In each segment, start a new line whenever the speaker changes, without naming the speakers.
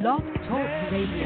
Blog Talk Radio.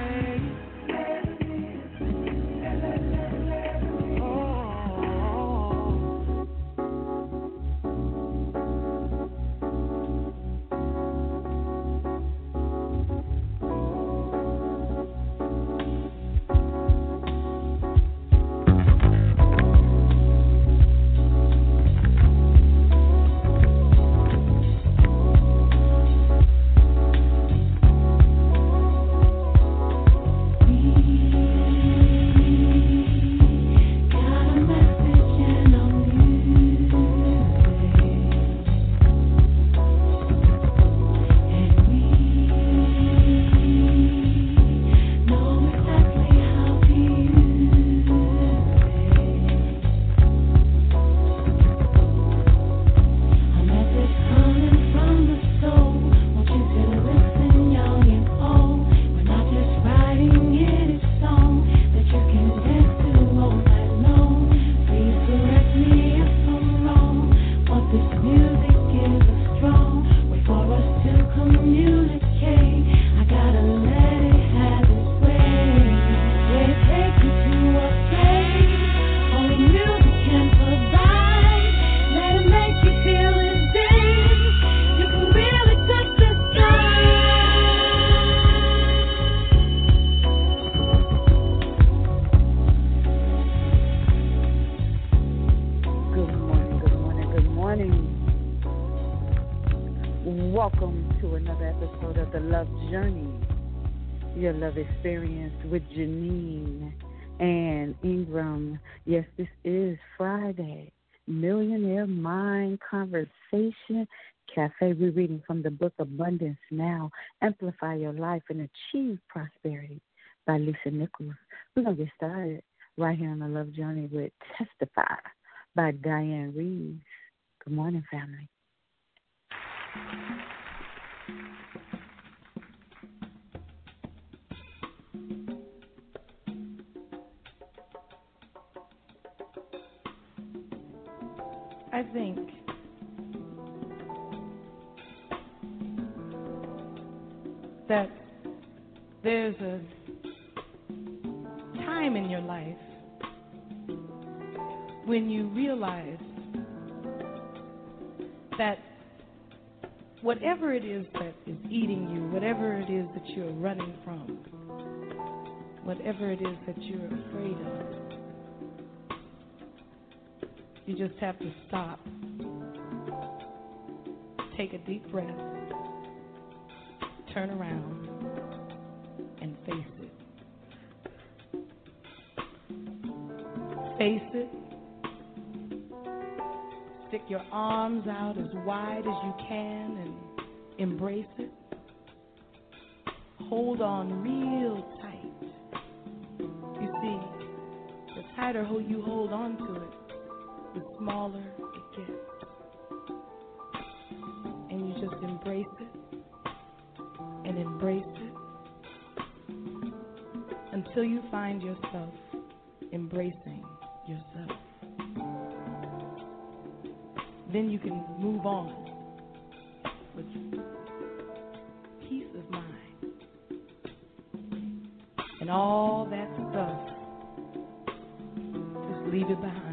Love Experience with Janine and Ingram. Yes, this is Friday, Millionaire Mind Conversation Cafe. We're reading from the book Abundance Now, Amplify Your Life and Achieve Prosperity by Lisa Nichols. We're going to get started right here on the Love Journey with Testify by Diane Reeves. Good morning, family.
I think that there's a time in your life when you realize that whatever it is that is eating you, whatever it is that you're running from, whatever it is that you're afraid of, you just have to stop, take a deep breath, turn around, and face it. Face it. Stick your arms out as wide as you can and embrace it. Hold on real tight. You see, the tighter you hold on to it, the smaller it gets. And you just embrace it and embrace it until you find yourself embracing yourself. Then you can move on with peace of mind. And all that stuff, just leave it behind.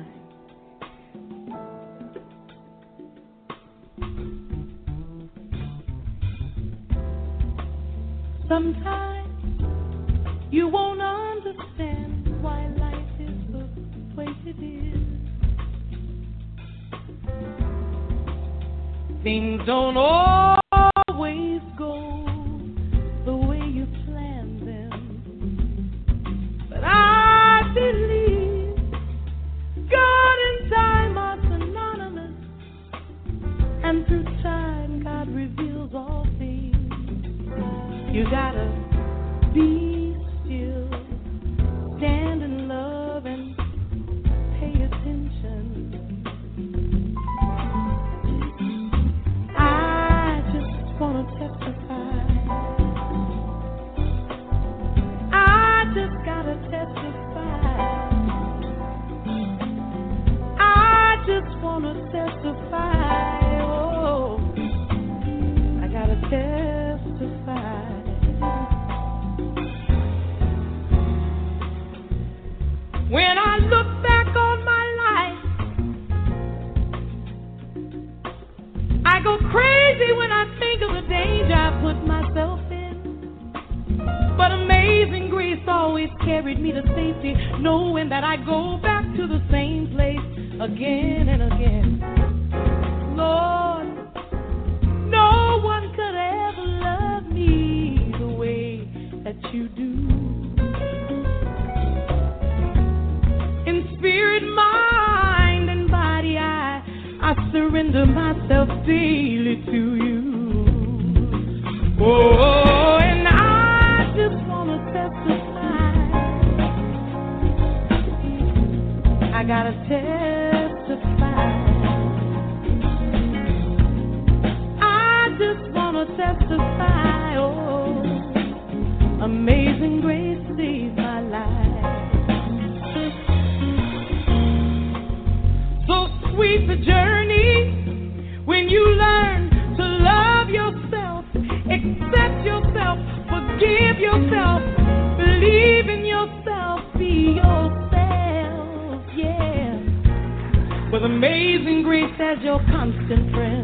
Sometimes you won't understand why life is the way it is. Things don't always go the way you plan them. But I believe God and time are synonymous. And through time, God reveals all things. You gotta be still, stand in love and pay attention. I just wanna testify. I just gotta testify. I just wanna testify. Oh, I gotta testify. put myself in. But amazing grace always carried me to safety, knowing that I go back to the same place again and again. Lord, no one could ever love me the way that you do. In spirit, mind, and body, I surrender myself daily to you. Oh, and I just want to testify. I gotta testify. I just want to testify. Oh, amazing grace saved my life. So sweet the journey when you learn to love yourself, accept yourself, forgive yourself, believe in yourself, be yourself, yeah. With amazing grace as your constant friend.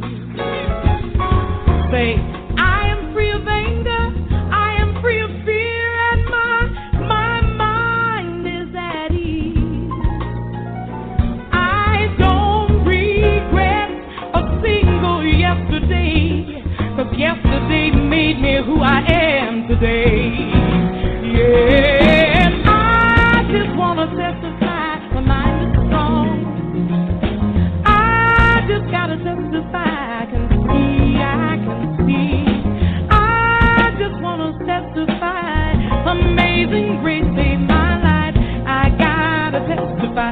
Say, I am free of anger, I am free of fear, and my mind is at ease. I don't regret a single yesterday, 'cause yesterday made me who I am today. Yeah, and I just want to testify, my mind is strong. I just got to testify, I can see. I just want to testify, amazing grace saved my life. I got to testify,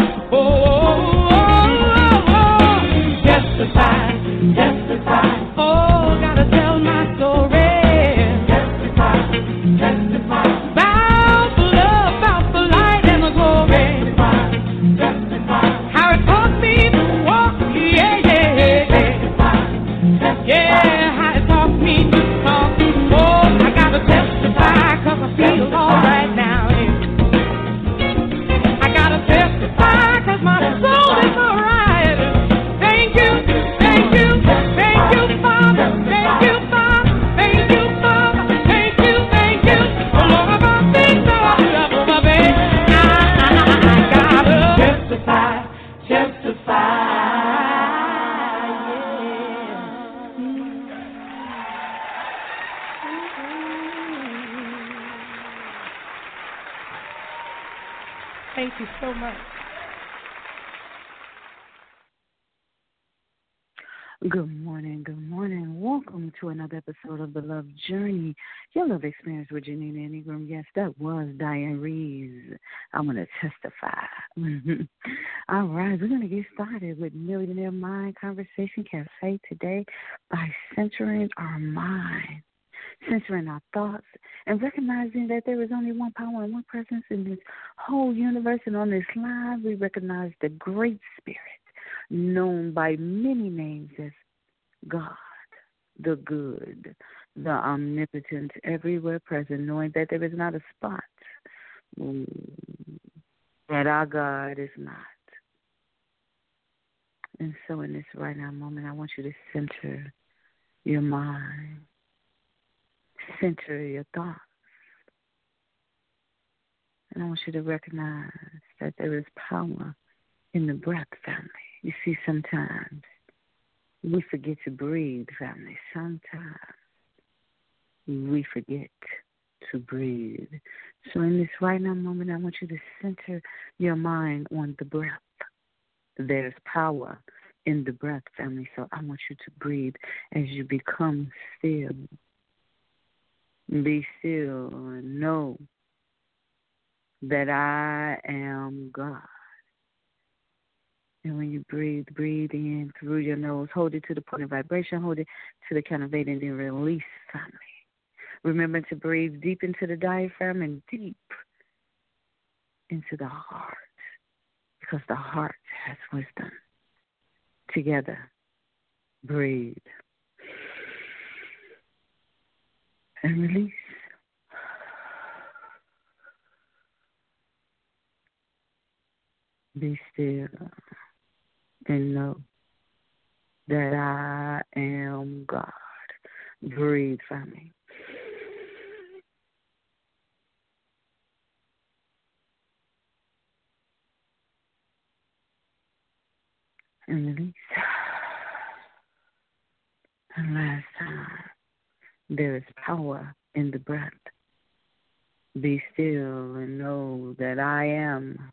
testify, testify. Oh, gotta tell my story. Testify, testify. About the love, about the light and the glory. Testify, testify. How it taught me to walk, yeah, yeah. Testify, testify. Yeah, how it taught me to talk. Oh, I gotta testify, 'cause I feel all right now. I gotta testify, 'cause my soul is all right. Thank you, thank you, thank you, Father. Thank you, Father. Thank you, Father. Thank you, thank you. For all of our things that I love, my baby. I gotta testify, testify. Thank you so much.
Good morning, good morning. Welcome to another episode of The Love Journey, your love experience with Janine Ingram. Yes, that was Diane Reeves. I'm going to testify. All right, we're going to get started with Millionaire Mind Conversation Cafe today by centering our mind, centering our thoughts, and recognizing that there is only one power and one presence in this whole universe. And on this line, we recognize the Great Spirit, known by many names as God, the good, the omnipotent, everywhere present, knowing that there is not a spot that our God is not. And so in this right now moment, I want you to center your mind, center your thoughts. And I want you to recognize that there is power in the breath, family. You see, sometimes we forget to breathe, family. Sometimes we forget to breathe. So in this right now moment, I want you to center your mind on the breath. There's power in the breath, family. So I want you to breathe as you become still. Be still and know that I am God. And when you breathe, breathe in through your nose. Hold it to the point of vibration. Hold it to the count of 8 and then release, family. Remember to breathe deep into the diaphragm and deep into the heart, because the heart has wisdom. Together, breathe and release. Be still and know that I am God. Breathe from me. And release. And last time, there is power in the breath. Be still and know that I am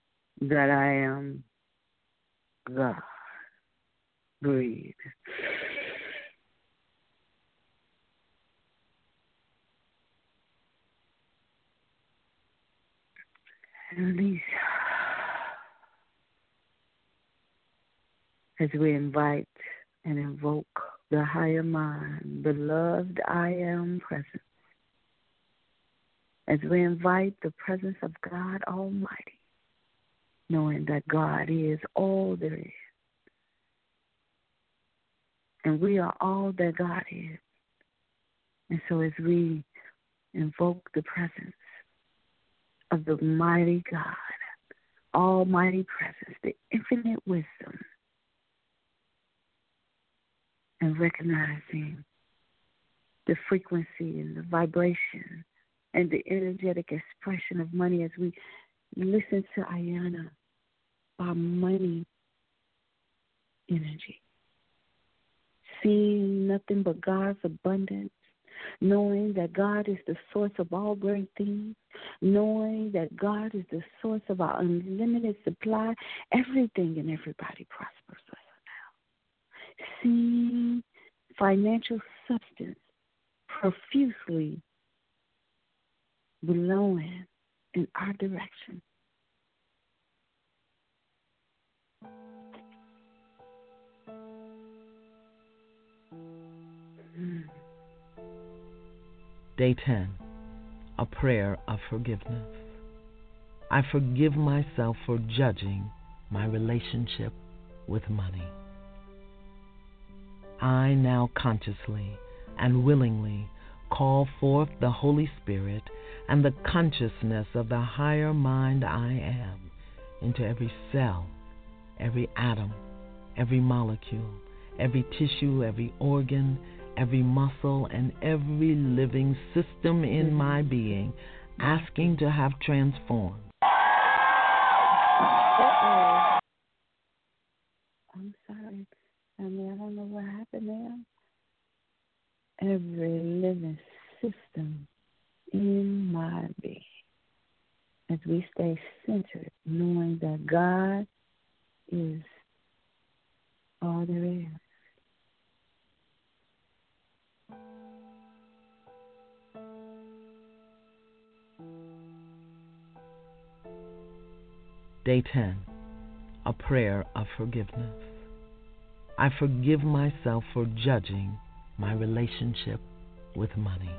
God. Breathe. And release. As we invite and invoke the higher mind, beloved I am present. As we invite the presence of God Almighty, knowing that God is all there is. And we are all that God is. And so as we invoke the presence of the mighty God, almighty presence, the infinite wisdom, and recognizing the frequency and the vibration and the energetic expression of money as we listen to Ayana, our money energy. Seeing nothing but God's abundance, knowing that God is the source of all great things, knowing that God is the source of our unlimited supply, everything and everybody prospers us now. Seeing financial substance profusely blowing in our direction.
Day 10, a prayer of forgiveness. I forgive myself for judging my relationship with money. I now consciously and willingly call forth the Holy Spirit and the consciousness of the higher mind I am into every cell, every atom, every molecule, every tissue, every organ, every muscle, and every living system in my being, asking to have transformed.
I'm sorry. I don't know what happened there. Every living system in my being, as we stay centered, knowing that God is all there is.
Day 10, a prayer of forgiveness. I forgive myself for judging my relationship with money.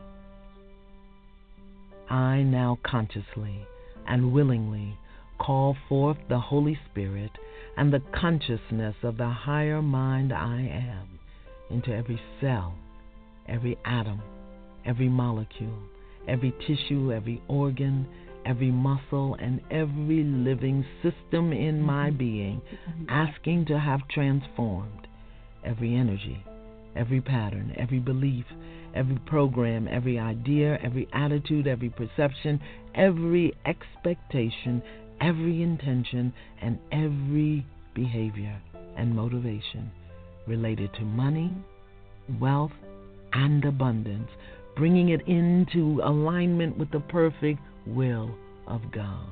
I now consciously and willingly call forth the Holy Spirit and the consciousness of the higher mind I am into every cell, every atom, every molecule, every tissue, every organ, every muscle, and every living system in my being, asking to have transformed every energy, every pattern, every belief, every program, every idea, every attitude, every perception, every expectation, every intention, and every behavior and motivation related to money, wealth, and abundance, bringing it into alignment with the perfect will of God.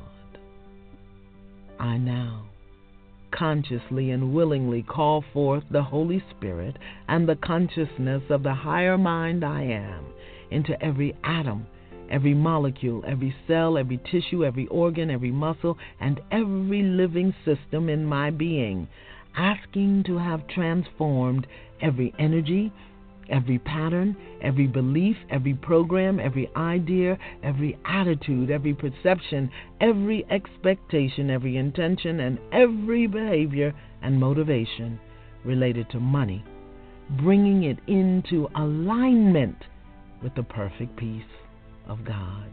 I now consciously and willingly call forth the Holy Spirit and the consciousness of the higher mind I am into every atom, every molecule, every cell, every tissue, every organ, every muscle, and every living system in my being, asking to have transformed every energy, every pattern, every belief, every program, every idea, every attitude, every perception, every expectation, every intention, and every behavior and motivation related to money, bringing it into alignment with the perfect peace of God.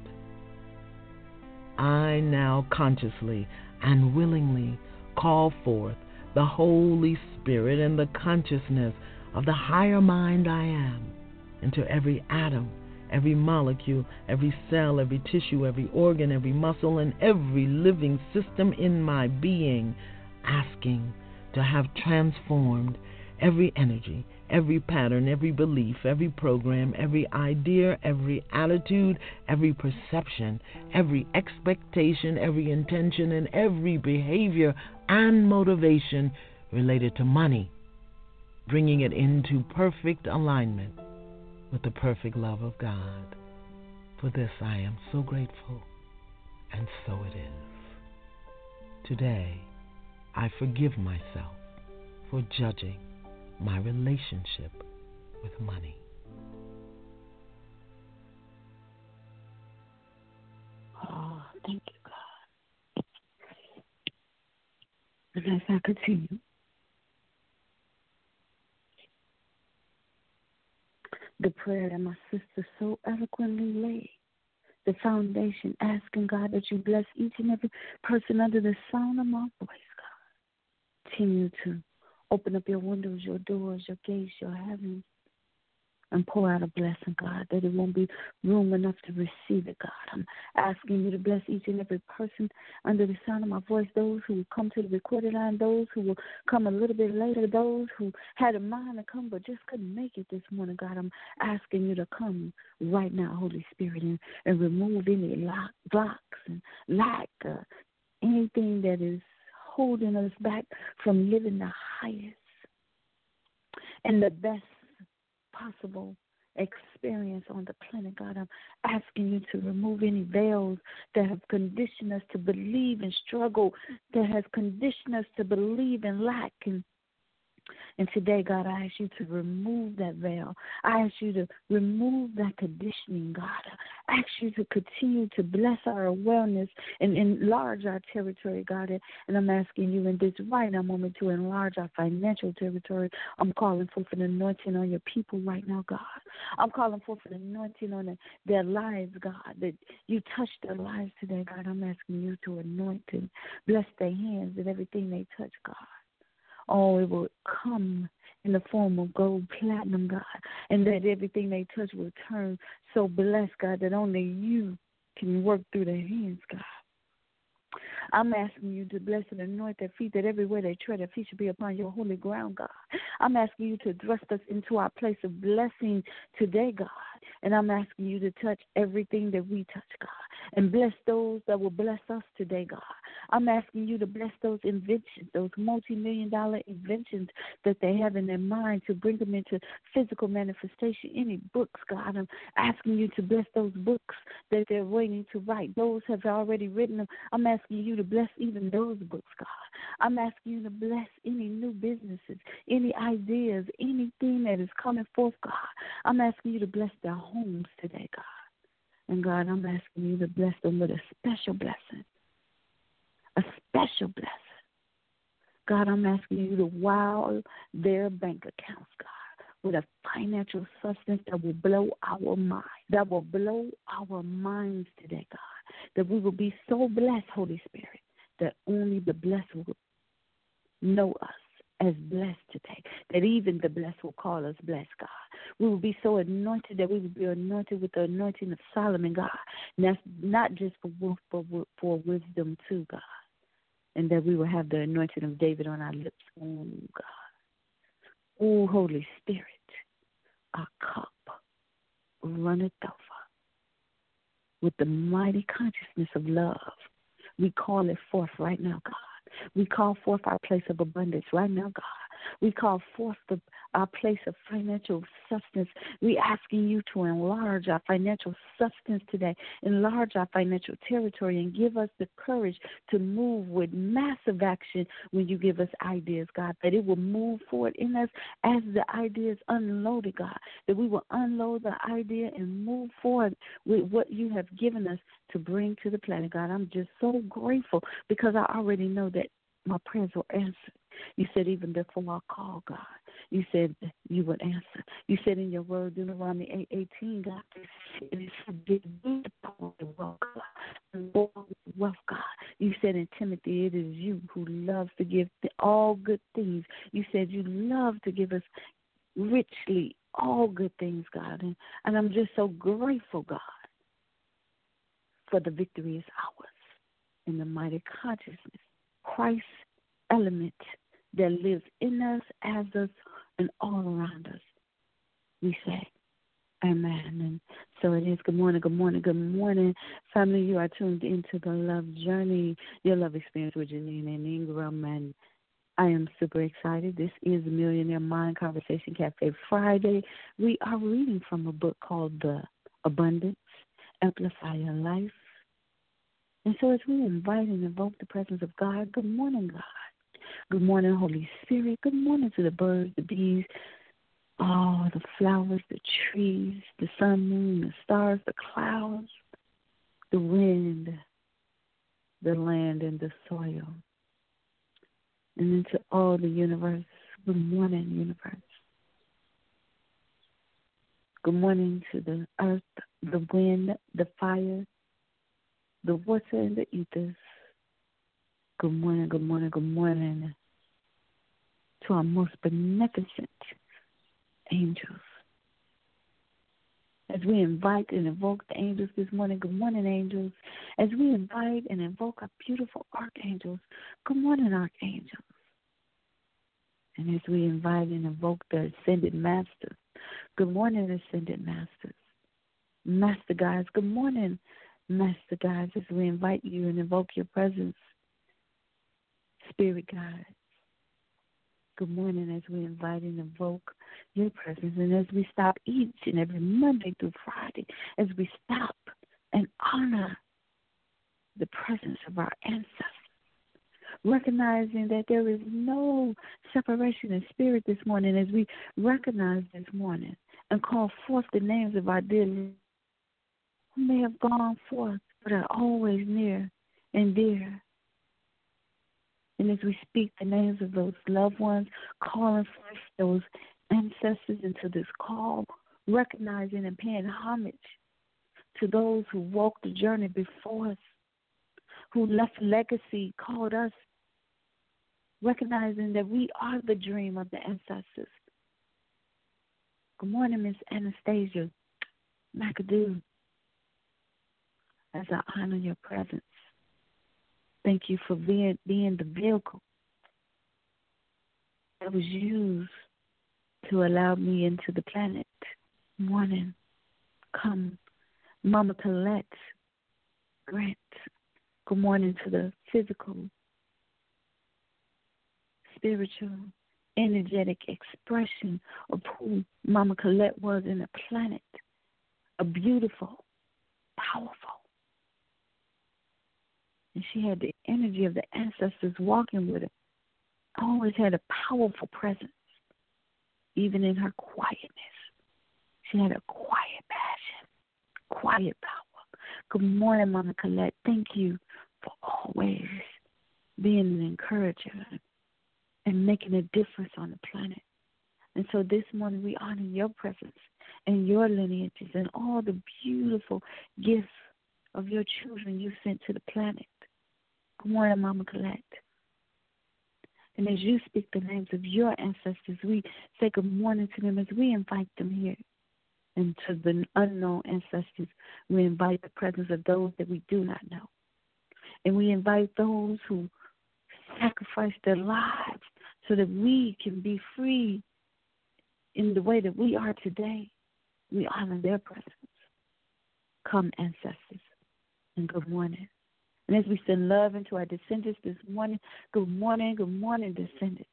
I now consciously and willingly call forth the Holy Spirit and the consciousness of the higher mind I am into every atom, every molecule, every cell, every tissue, every organ, every muscle, and every living system in my being, asking to have transformed every energy, every pattern, every belief, every program, every idea, every attitude, every perception, every expectation, every intention, and every behavior and motivation related to money, bringing it into perfect alignment with the perfect love of God. For this I am so grateful, and so it is. Today, I forgive myself for judging my relationship with money.
Oh, thank you, God. And as I continue, the prayer that my sister so eloquently laid, the foundation, asking God that you bless each and every person under the sound of my voice, God. Continue to open up your windows, your doors, your gates, your heavens, and pour out a blessing, God, that it won't be room enough to receive it, God. I'm asking you to bless each and every person under the sound of my voice, those who will come to the recorded line, those who will come a little bit later, those who had a mind to come but just couldn't make it this morning, God. I'm asking you to come right now, Holy Spirit, and remove any blocks and lack, anything that is holding us back from living the highest and the best possible experience on the planet, God. I'm asking you to remove any veils that have conditioned us to believe and struggle, that has conditioned us to believe and lack. And today, God, I ask you to remove that veil. I ask you to remove that conditioning, God. I ask you to continue to bless our awareness and enlarge our territory, God. And I'm asking you in this right now moment to enlarge our financial territory. I'm calling for an anointing on your people right now, God. I'm calling for an anointing on their lives, God, that you touch their lives today, God. I'm asking you to anoint and bless their hands and everything they touch, God. Oh, it will come in the form of gold, platinum, God, and that everything they touch will turn so blessed, God, that only you can work through their hands, God. I'm asking you to bless and anoint their feet, that everywhere they tread, their feet should be upon your holy ground, God. I'm asking you to thrust us into our place of blessing today, God. And I'm asking you to touch everything that we touch, God, and bless those that will bless us today, God. I'm asking you to bless those inventions, those multi-million-dollar inventions that they have in their mind, to bring them into physical manifestation. Any books, God, I'm asking you to bless those books that they're waiting to write. Those have already written them. I'm asking you to bless even those books, God. I'm asking you to bless any new businesses, any ideas, anything that is coming forth, God. I'm asking you to bless their homes today, God. And God, I'm asking you to bless them with a special blessing. A special blessing. God, I'm asking you to wow their bank accounts, God, with a financial substance that will blow our mind, that will blow our minds today, God, that we will be so blessed, Holy Spirit, that only the blessed will know us as blessed today, that even the blessed will call us blessed, God. We will be so anointed that we will be anointed with the anointing of Solomon, God. And that's not just for wealth, but for wisdom too, God. And that we will have the anointing of David on our lips. Oh, God. Oh, Holy Spirit, our cup runneth over with the mighty consciousness of love. We call it forth right now, God. We call forth our place of abundance right now, God. We call forth our place of financial substance. We asking you to enlarge our financial substance today, enlarge our financial territory, and give us the courage to move with massive action when you give us ideas, God, that it will move forward in us as the idea is unloaded, God, that we will unload the idea and move forward with what you have given us to bring to the planet, God. I'm just so grateful because I already know that my prayers were answered. You said even before I call, God, you said you would answer. You said in your word, Deuteronomy 8:18, God, it is the power of wealth, God. You said in Timothy, it is you who loves to give all good things. You said you love to give us richly all good things, God. And I'm just so grateful, God, for the victory is ours in the mighty consciousness, Christ element that lives in us, as us, and all around us. We say, amen. And so it is. Good morning, good morning, good morning. Family, you are tuned into the Love Journey, your love experience with Janine and Ingram. And I am super excited. This is Millionaire Mind Conversation Cafe Friday. We are reading from a book called The Abundance, Amplify Your Life. And so as we invite and invoke the presence of God, good morning, God. Good morning, Holy Spirit. Good morning to the birds, the bees, all the flowers, the trees, the sun, moon, the stars, the clouds, the wind, the land, and the soil. And into all the universe. Good morning, universe. Good morning to the earth, the wind, the fire, the water, and the ethers. Good morning, good morning, good morning to our most beneficent angels. As we invite and invoke the angels this morning, good morning, angels. As we invite and invoke our beautiful archangels, good morning, archangels. And as we invite and invoke the ascended masters, good morning, ascended masters. Master guides, good morning, master guides. As we invite you and invoke your presence, spirit guides. Good morning as we invite and invoke your presence. And as we stop each and every Monday through Friday, as we stop and honor the presence of our ancestors, recognizing that there is no separation in spirit this morning, as we recognize this morning and call forth the names of our dear who may have gone forth but are always near and dear. And as we speak the names of those loved ones, calling forth those ancestors into this call, recognizing and paying homage to those who walked the journey before us, who left legacy, called us, recognizing that we are the dream of the ancestors. Good morning, Miss Anastasia McAdoo, as I honor your presence. Thank you for being the vehicle that was used to allow me into the planet. Morning, come, Mama Colette Grant. Good morning to the physical, spiritual, energetic expression of who Mama Colette was in the planet. A beautiful, powerful. And she had the energy of the ancestors walking with her. Always had a powerful presence, even in her quietness. She had a quiet passion, quiet power. Good morning, Mama Colette. Thank you for always being an encourager and making a difference on the planet. And so this morning we honor your presence and your lineages and all the beautiful gifts of your children you sent to the planet. Good morning, Mama Colette. And as you speak the names of your ancestors, we say good morning to them as we invite them here. And to the unknown ancestors, we invite the presence of those that we do not know. And we invite those who sacrificed their lives so that we can be free in the way that we are today. We honor their presence. Come, ancestors, and good morning. And as we send love into our descendants this morning, good morning, descendants.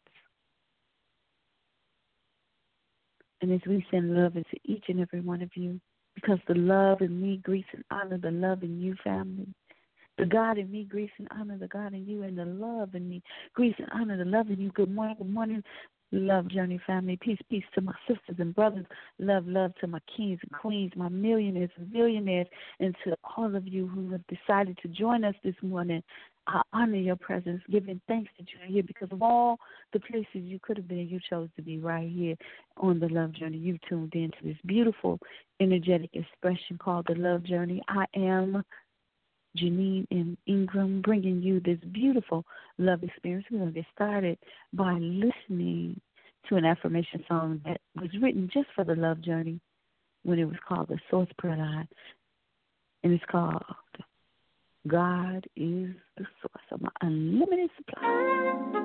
And as we send love into each and every one of you, because the love in me greets and honor the love in you, family. The God in me greets and honor the God in you, and the love in me greets and honor the love in you. Good morning, Love Journey family. Peace to my sisters and brothers. Love to my kings and queens, my millionaires and billionaires, and to all of you who have decided to join us this morning. I honor your presence, giving thanks that you're here because of all the places you could have been. You chose to be right here on the Love Journey. You've tuned into this beautiful, energetic expression called the Love Journey. I am Janine and Ingram, bringing you this beautiful love experience. We're going to get started by listening to an affirmation song that was written just for the love journey when it was called the Source Prayer Line. And it's called God is the Source of My Unlimited Supply.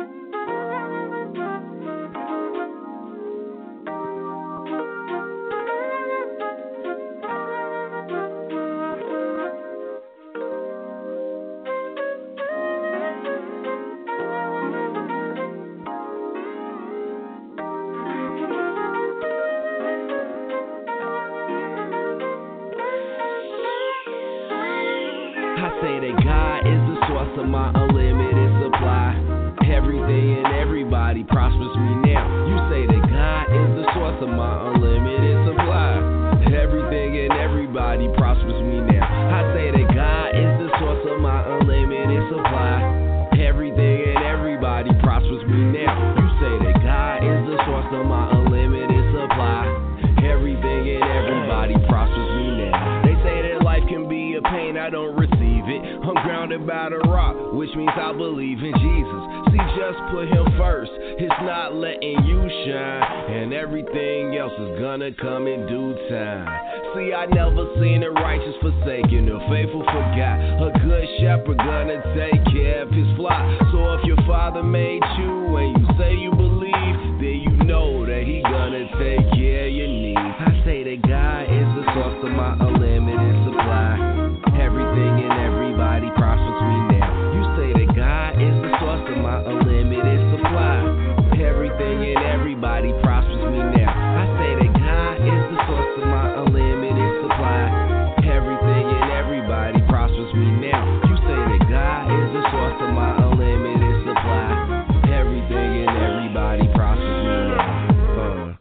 Say that God is the source of my unlimited supply. Everything and everybody prospers me now. You say that God is the source of my unlimited supply. Everything and everybody prospers me now. I say that God is the source of my unlimited supply. Everything and everybody prospers me now. You say that God is the source of my unlimited supply. Everything and everybody prospers me now. They say that life can be a pain, I don't receive it. I'm grounded by the rock, which means I believe in Jesus. See, just put him first, it's not letting you shine, and everything else is gonna come in due time. See, I never seen the righteous forsaken or faithful forgot. A good shepherd gonna take care of his flock. So if your father made you and you say you believe, then you know that he gonna take care of your needs. I say that God is the source of my unlimited supply. Everything and everybody prospers me now. You say that God is the source of my unlimited supply. Everything and everybody prospers me now. I say that God is the source of my unlimited supply. Everything and everybody prospers me now. You say that God is the source of my unlimited supply. Everything and everybody prospers me now.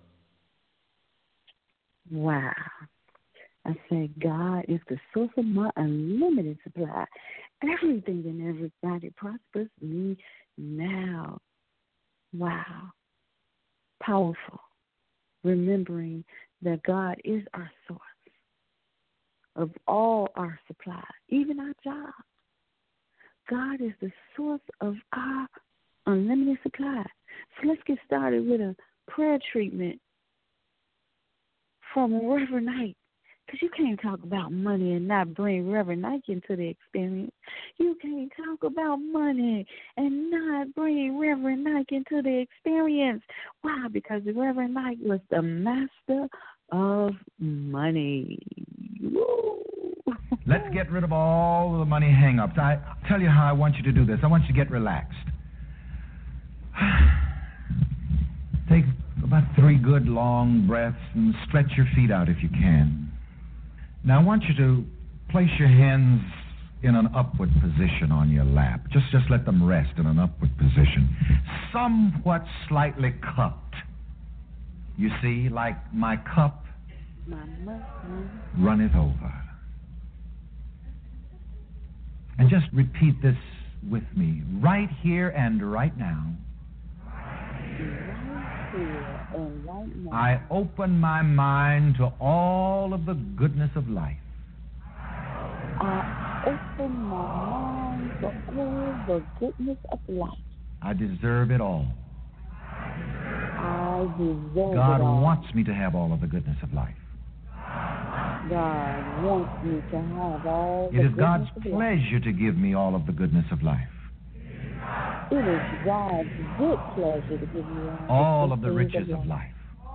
Wow. I say God is the source of my unlimited supply. Everything and everybody prospers me now. Wow. Powerful. Remembering that God is our source of all our supply, even our job. God is the source of our unlimited supply. So let's get started with a prayer treatment from Reverend Knight. Because you can't talk about money and not bring Reverend Knight into the experience. You can't talk about money and not bring Reverend Knight into the experience. Why? Because Reverend Knight was the master of money. Woo.
Let's get rid of all the money hang-ups. I tell you how I want you to do this. I want you to get relaxed. Take about 3 good long breaths and stretch your feet out if you can. Now, I want you to place your hands in an upward position on your lap. Just let them rest in an upward position. Somewhat slightly cupped. You see, like my cup runneth over. And just repeat this with me. Right here and right now. I open my mind to all of the goodness of life.
I open my mind to all the goodness of life.
I deserve it all.
I deserve it all.
God wants me to have all of the goodness of life.
God wants me to have all the
It is
goodness
God's
of life.
pleasure to give me all of the goodness of life.
It is God's good pleasure to give me
all of the riches of life.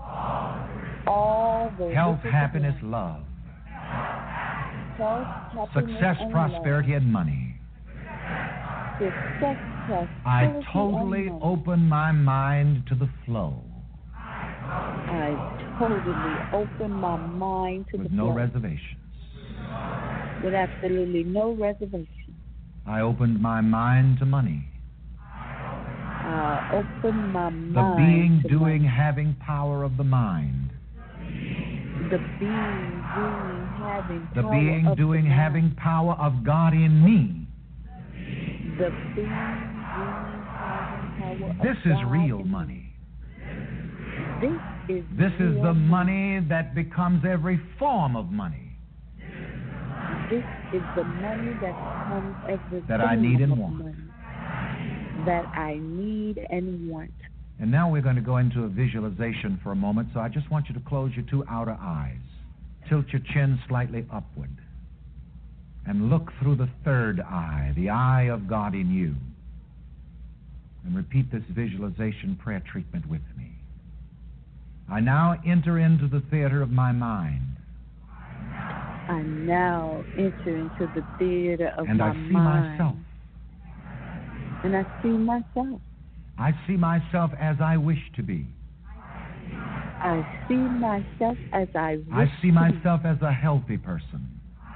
All the
health,
riches
happiness,
of
love.
Health, happiness,
success,
and
prosperity,
love.
and money.
Success, prosperity,
I totally
and money.
open my mind to the flow.
I totally open my mind to
with
the
no
flow.
reservations.
With absolutely no reservation.
I opened my mind to money.
I open my mind
the being,
to
doing,
money.
having power of the mind.
The being, doing, having
The
power
being,
of
doing,
the mind.
having power of God in me.
The being, doing, having power of
This is
God
real
in
money.
me.
This is
real
the money that becomes every form of money.
This is the money that becomes every
that I
form
need and
of
want.
money that I need and want.
And now we're going to go into a visualization for a moment, so I just want you to close your two outer eyes. Tilt your chin slightly upward. And look through the third eye, the eye of God in you. And repeat this visualization prayer treatment with me. I now enter into the theater of my mind.
I now enter into the theater of
and
my
I see
mind.
myself.
And I see myself.
I see myself as I wish to be.
I see myself as I wish
I see
to
myself as a healthy person.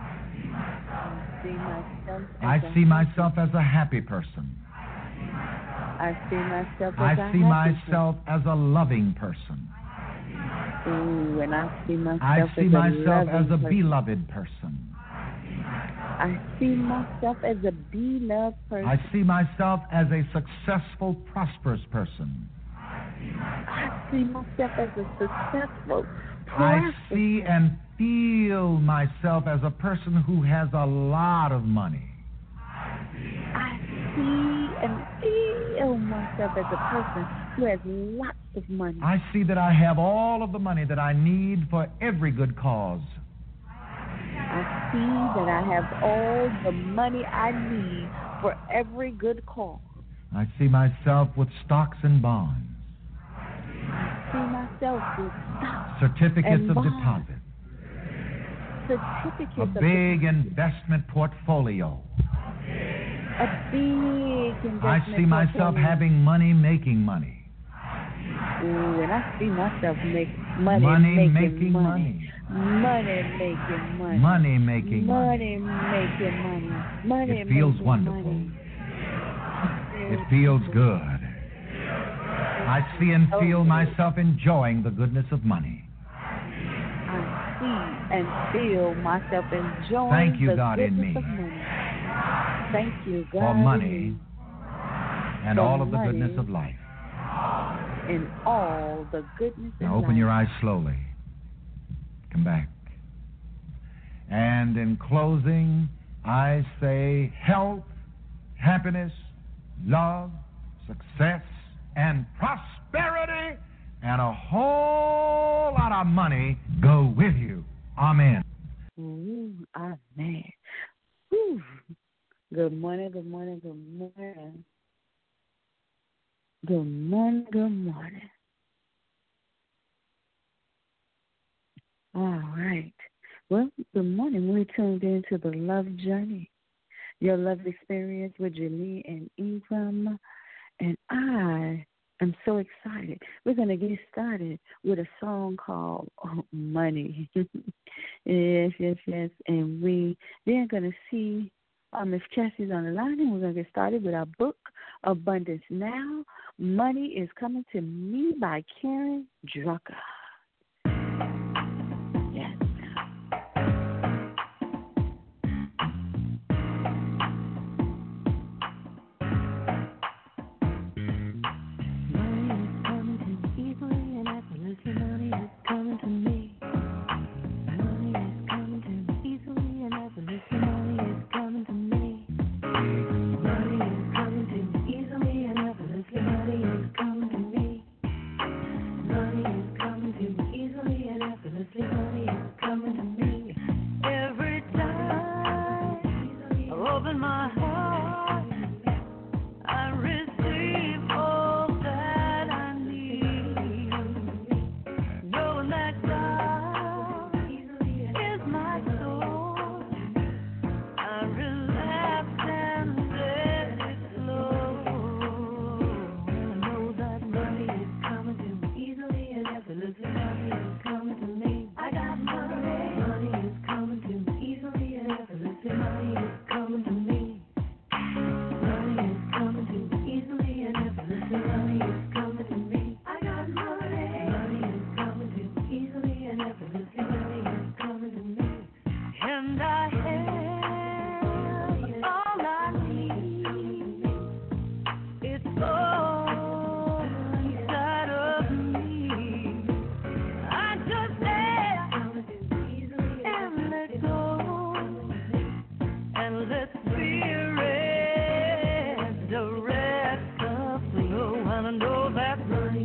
I see myself as
I see myself as a happy person.
I see myself as
I
a
see
happy
myself as a loving person.
Ooh, and I see myself
I see myself as a
person.
beloved person.
I see myself as a beloved person.
I see myself as a successful, prosperous person.
I see myself as a successful,
I
prosperous
see and feel myself as a person who has a lot of money.
I see and feel myself as a person who has lots of money.
I see that I have all of the money that I need for every good cause.
I see that I have all the money I need for every good cause.
I see myself with stocks and bonds,
I see myself with stocks
certificates
and
of
bonds,
deposit,
certificates
a
of
big
deposit,
investment portfolio.
a big investment
I see myself
portfolio.
having money, making money.
Ooh, and I see myself make money,
Money
making
making
money. Money making money.
Money making money.
Money making money. Money
It feels
making
wonderful.
money.
It feels good. I see and feel myself enjoying the goodness of money.
I see and feel myself enjoying
Thank you,
the
God, in
goodness
me.
of money. Thank you, God,
For
in
money
me.
and
For
all of the
money
goodness of life.
and all the goodness
Now
in
open your
life.
eyes slowly. Come back. And in closing, I say health, happiness, love, success, and prosperity, and a whole lot of money go with you. Amen.
Ooh, amen. Ooh. Good morning, good morning, good morning. Good morning, good morning. All right. Well, good morning. We're tuned into the Love Journey, your love experience with Janine and Ingram. And I am so excited. We're going to get started with a song called Money. Yes. And then going to see Miss Chessie's on the line, and we're going to get started with our book, Abundance Now. Money is Coming to Me by Karen Drucker. Yes. Money is coming to me easily and effortlessly. Money is coming to me. Money is coming to me easily and effortlessly. Money is coming to me. Money is coming to me easily and effortlessly. Money is coming to me. Money is coming to me easily and effortlessly. Money is coming to me. Every time I open my heart, I receive all that I need. Knowing that God is my source, I relax and let it flow. I know that money is coming to me easily and effortlessly. Money is coming to me. I got money. Money is coming to me easily and effortlessly. Money is coming to me. Money is coming to me easily and effortlessly. Money is coming to me. I got money. Money is coming to me easily and effortlessly. Money is coming to me. And I have all I need. It's all inside of me. I just have and let go and let spirit direct the flow. And I know that money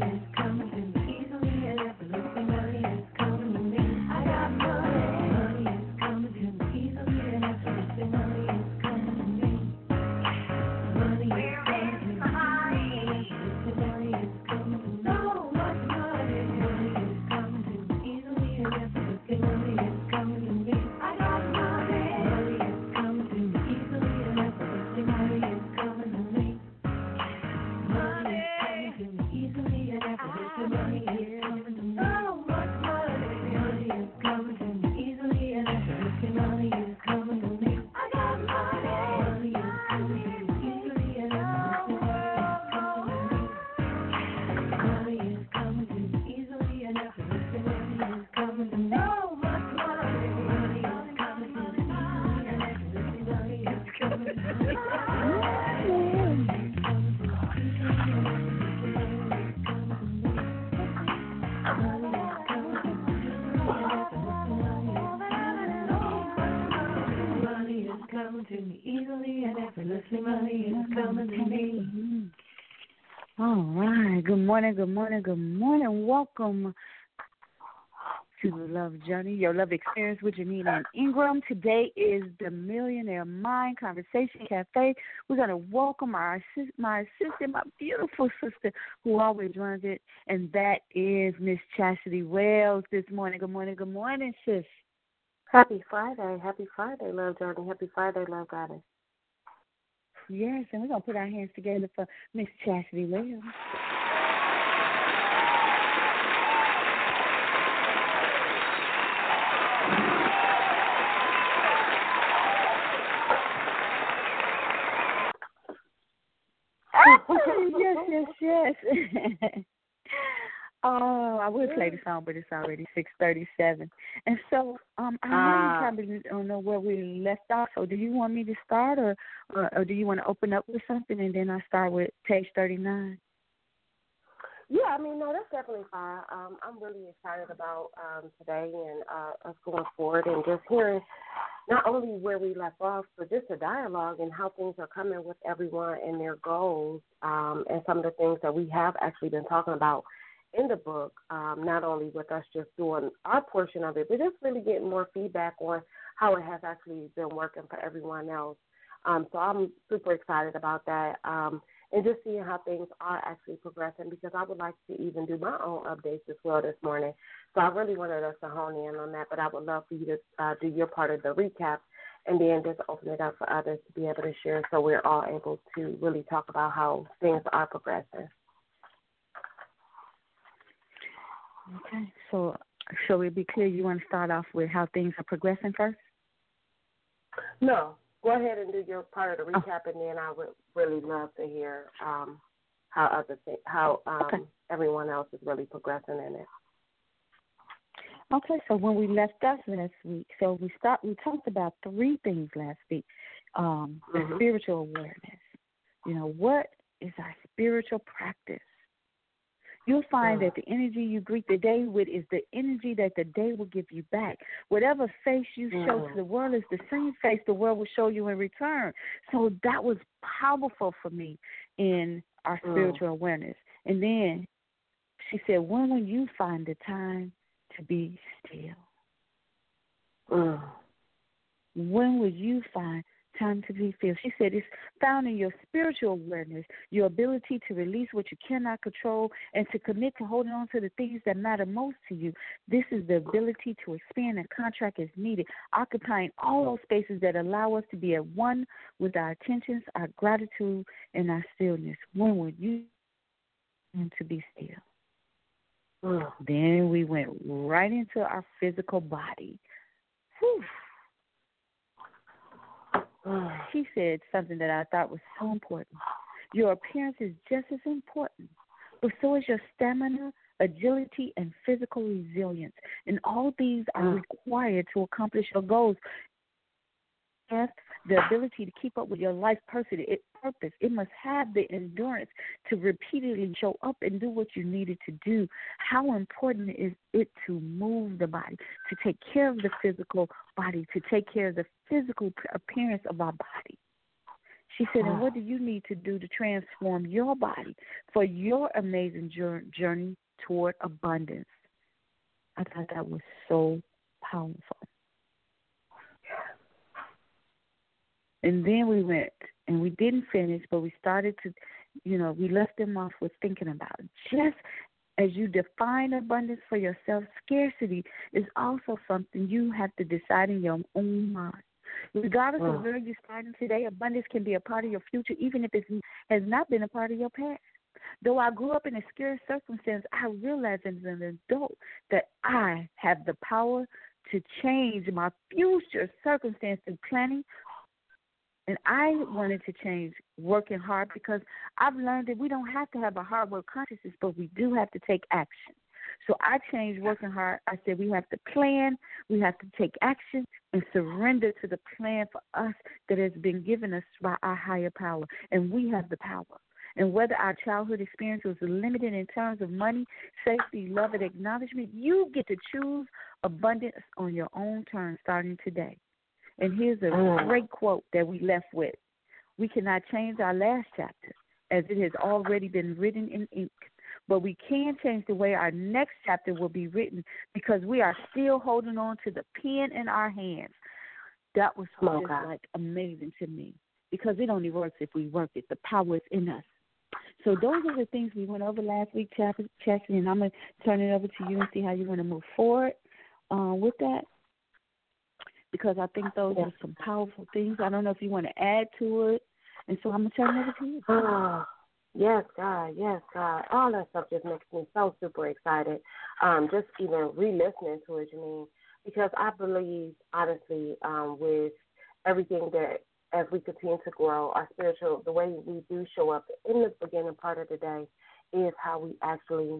coming to me easily and effortlessly. Money is coming to me.
All right. Good morning, good morning, good morning. Welcome to the Love Journey, your love experience with Janine and Ingram. Today is the Millionaire Mind Conversation Cafe. We're going to welcome my assistant, my beautiful sister who always runs it, and that is Miss Chastity Wells this morning. Good morning, sis.
Happy Friday, Love Journey. Happy Friday, Love Goddess.
Yes, and we're going to put our hands together for Miss Chastity Wells. yes. Oh, I would play the song, but it's already 6:37. And so I know you probably don't know where we left off. So do you want me to start, or do you want to open up with something, and then I start with page 39?
Yeah, no, that's definitely fine. I'm really excited about today and us going forward and just hearing not only where we left off, but just a dialogue and how things are coming with everyone and their goals, and some of the things that we have actually been talking about in the book, not only with us just doing our portion of it, but just really getting more feedback on how it has actually been working for everyone else. So I'm super excited about that, and just seeing how things are actually progressing, because I would like to even do my own updates as well this morning. So I really wanted us to hone in on that, but I would love for you to do your part of the recap and then just open it up for others to be able to share, so we're all able to really talk about how things are progressing.
Okay, so shall we be clear? You want to start off with how things are progressing first?
No, go ahead and do your part of the recap, and then I would really love to hear how everyone else is really progressing in it.
Okay, so when we left off last week, so we talked about three things last week. The spiritual awareness. What is our spiritual practice? You'll find that the energy you greet the day with is the energy that the day will give you back. Whatever face you show to the world is the same face the world will show you in return. So that was powerful for me in our spiritual awareness. And then she said, when will you find the time to be still? When will you find time to be still? She said it's found in your spiritual awareness, your ability to release what you cannot control and to commit to holding on to the things that matter most to you. This is the ability to expand and contract as needed, occupying all those spaces that allow us to be at one with our attentions, our gratitude, and our stillness. When will you learn to be still? Then we went right into our physical body. Whew. She said something that I thought was so important. Your appearance is just as important, but so is your stamina, agility, and physical resilience. And all these are required to accomplish your goals. Have the ability to keep up with your life purpose. It must have the endurance to repeatedly show up and do what you needed to do. How important is it to move the body, to take care of the physical body, to take care of the physical appearance of our body? She said, and what do you need to do to transform your body for your amazing journey toward abundance? I thought that was so powerful. And then we went, and we didn't finish, but we started to, we left them off with thinking about it. Just as you define abundance for yourself, scarcity is also something you have to decide in your own mind. Regardless of where you're starting today, abundance can be a part of your future, even if it has not been a part of your past. Though I grew up in a scarce circumstance, I realized as an adult that I have the power to change my future circumstance through planning. And I wanted to change working hard, because I've learned that we don't have to have a hard work consciousness, but we do have to take action. So I changed working hard. I said we have to plan, we have to take action, and surrender to the plan for us that has been given us by our higher power. And we have the power. And whether our childhood experience was limited in terms of money, safety, love, and acknowledgement, you get to choose abundance on your own terms starting today. And here's a great quote that we left with. We cannot change our last chapter, as it has already been written in ink, but we can change the way our next chapter will be written because we are still holding on to the pen in our hands. That was just like amazing to me because it only works if we work it. The power is in us. So those are the things we went over last week, Chastity, and I'm going to turn it over to you and see how you want to move forward with that, because I think those are some powerful things. I don't know if you want to add to it, and so I'm going to turn it over to you.
Yes, God. Yes, God. All that stuff just makes me so super excited. Just even re-listening to it, Janine, because I believe, honestly, with everything that as we continue to grow, our spiritual, the way we do show up in the beginning part of the day is how we actually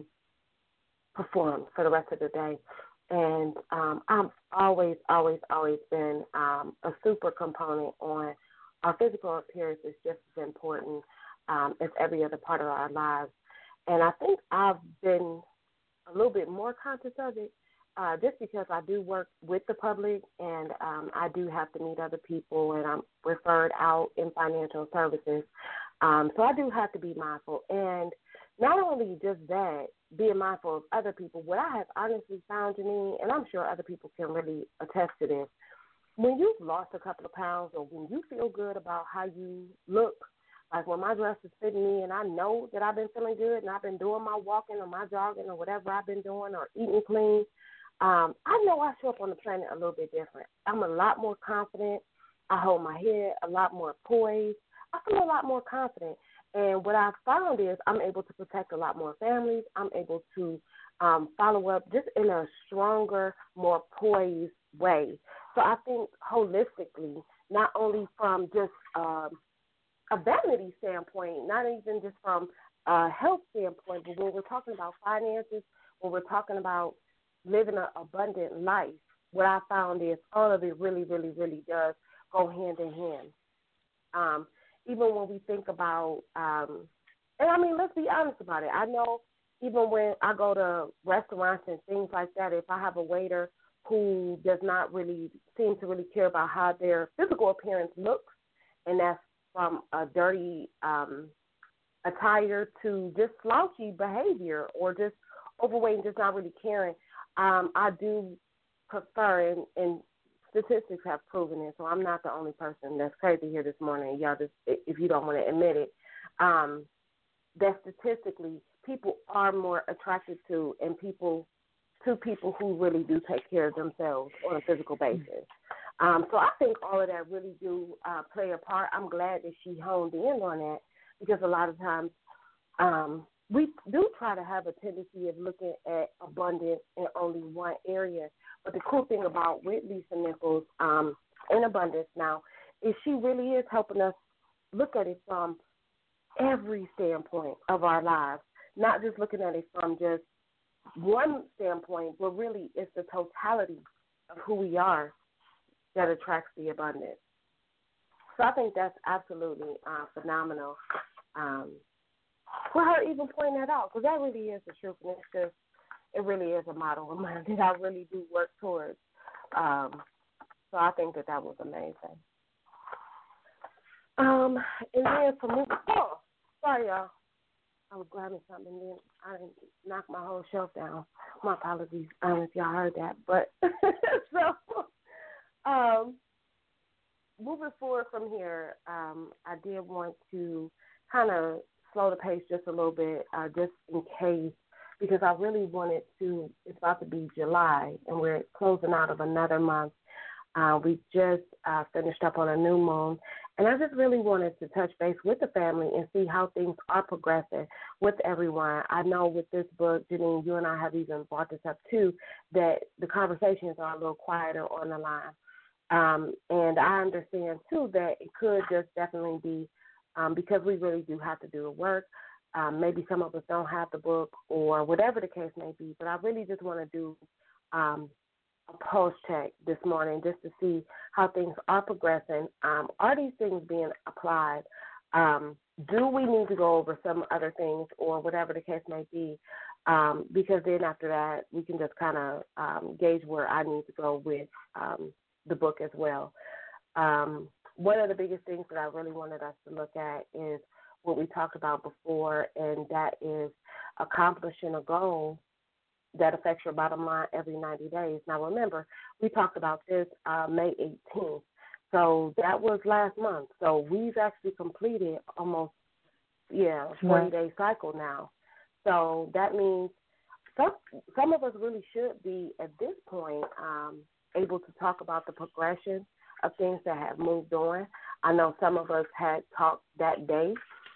perform for the rest of the day. And I've always been a super component on our physical appearance is just as important as every other part of our lives. And I think I've been a little bit more conscious of it just because I do work with the public and I do have to meet other people, and I'm referred out in financial services. So I do have to be mindful. And not only just that, being mindful of other people, what I have honestly found, Janine, and I'm sure other people can really attest to this, when you've lost a couple of pounds or when you feel good about how you look, like when my dress is fitting me and I know that I've been feeling good and I've been doing my walking or my jogging or whatever I've been doing or eating clean, I know I show up on the planet a little bit different. I'm a lot more confident. I hold my head a lot more poised. I feel a lot more confident. And what I've found is I'm able to protect a lot more families. I'm able to follow up just in a stronger, more poised way. So I think holistically, not only from just a vanity standpoint, not even just from a health standpoint, but when we're talking about finances, when we're talking about living an abundant life, what I found is all of it really, really, really does go hand in hand. Even when we think about, and I mean, let's be honest about it. I know even when I go to restaurants and things like that, if I have a waiter who does not really seem to really care about how their physical appearance looks, and that's from a dirty attire to just slouchy behavior or just overweight and just not really caring, I do prefer, and statistics have proven it, so I'm not the only person that's crazy here this morning. Y'all just, if you don't want to admit it, that statistically people are more attracted to people who really do take care of themselves on a physical basis. So I think all of that really do play a part. I'm glad that she honed in on that because a lot of times we do try to have a tendency of looking at abundance in only one area. But the cool thing about with Lisa Nichols in abundance now is she really is helping us look at it from every standpoint of our lives, not just looking at it from just one standpoint, but really it's the totality of who we are that attracts the abundance. So I think that's absolutely phenomenal. For her even pointing that out, because that really is the truth, and it's just, it really is a model of mine that I really do work towards. So I think that was amazing. And then for me, sorry, y'all. I was grabbing something and then I didn't knock my whole shelf down. My apologies if y'all heard that. But so moving forward from here, I did want to kind of slow the pace just a little bit, just in case, because I really wanted to, it's about to be July, and we're closing out of another month. We just finished up on a new moon, and I just really wanted to touch base with the family and see how things are progressing with everyone. I know with this book, Janine, you and I have even brought this up too, that the conversations are a little quieter on the line. And I understand too that it could just definitely be because we really do have to do the work. Maybe some of us don't have the book or whatever the case may be, but I really just want to do a pulse check this morning just to see how things are progressing. Are these things being applied? Do we need to go over some other things or whatever the case may be? Because then after that, we can just kind of gauge where I need to go with the book as well. one of the biggest things that I really wanted us to look at is what we talked about before, and that is accomplishing a goal that affects your bottom line every 90 days. Now, remember, we talked about this May 18th. So that was last month. So we've actually completed almost, 40-day cycle now. So that means some of us really should be, at this point, able to talk about the progression of things that have moved on. I know some of us had talked that day,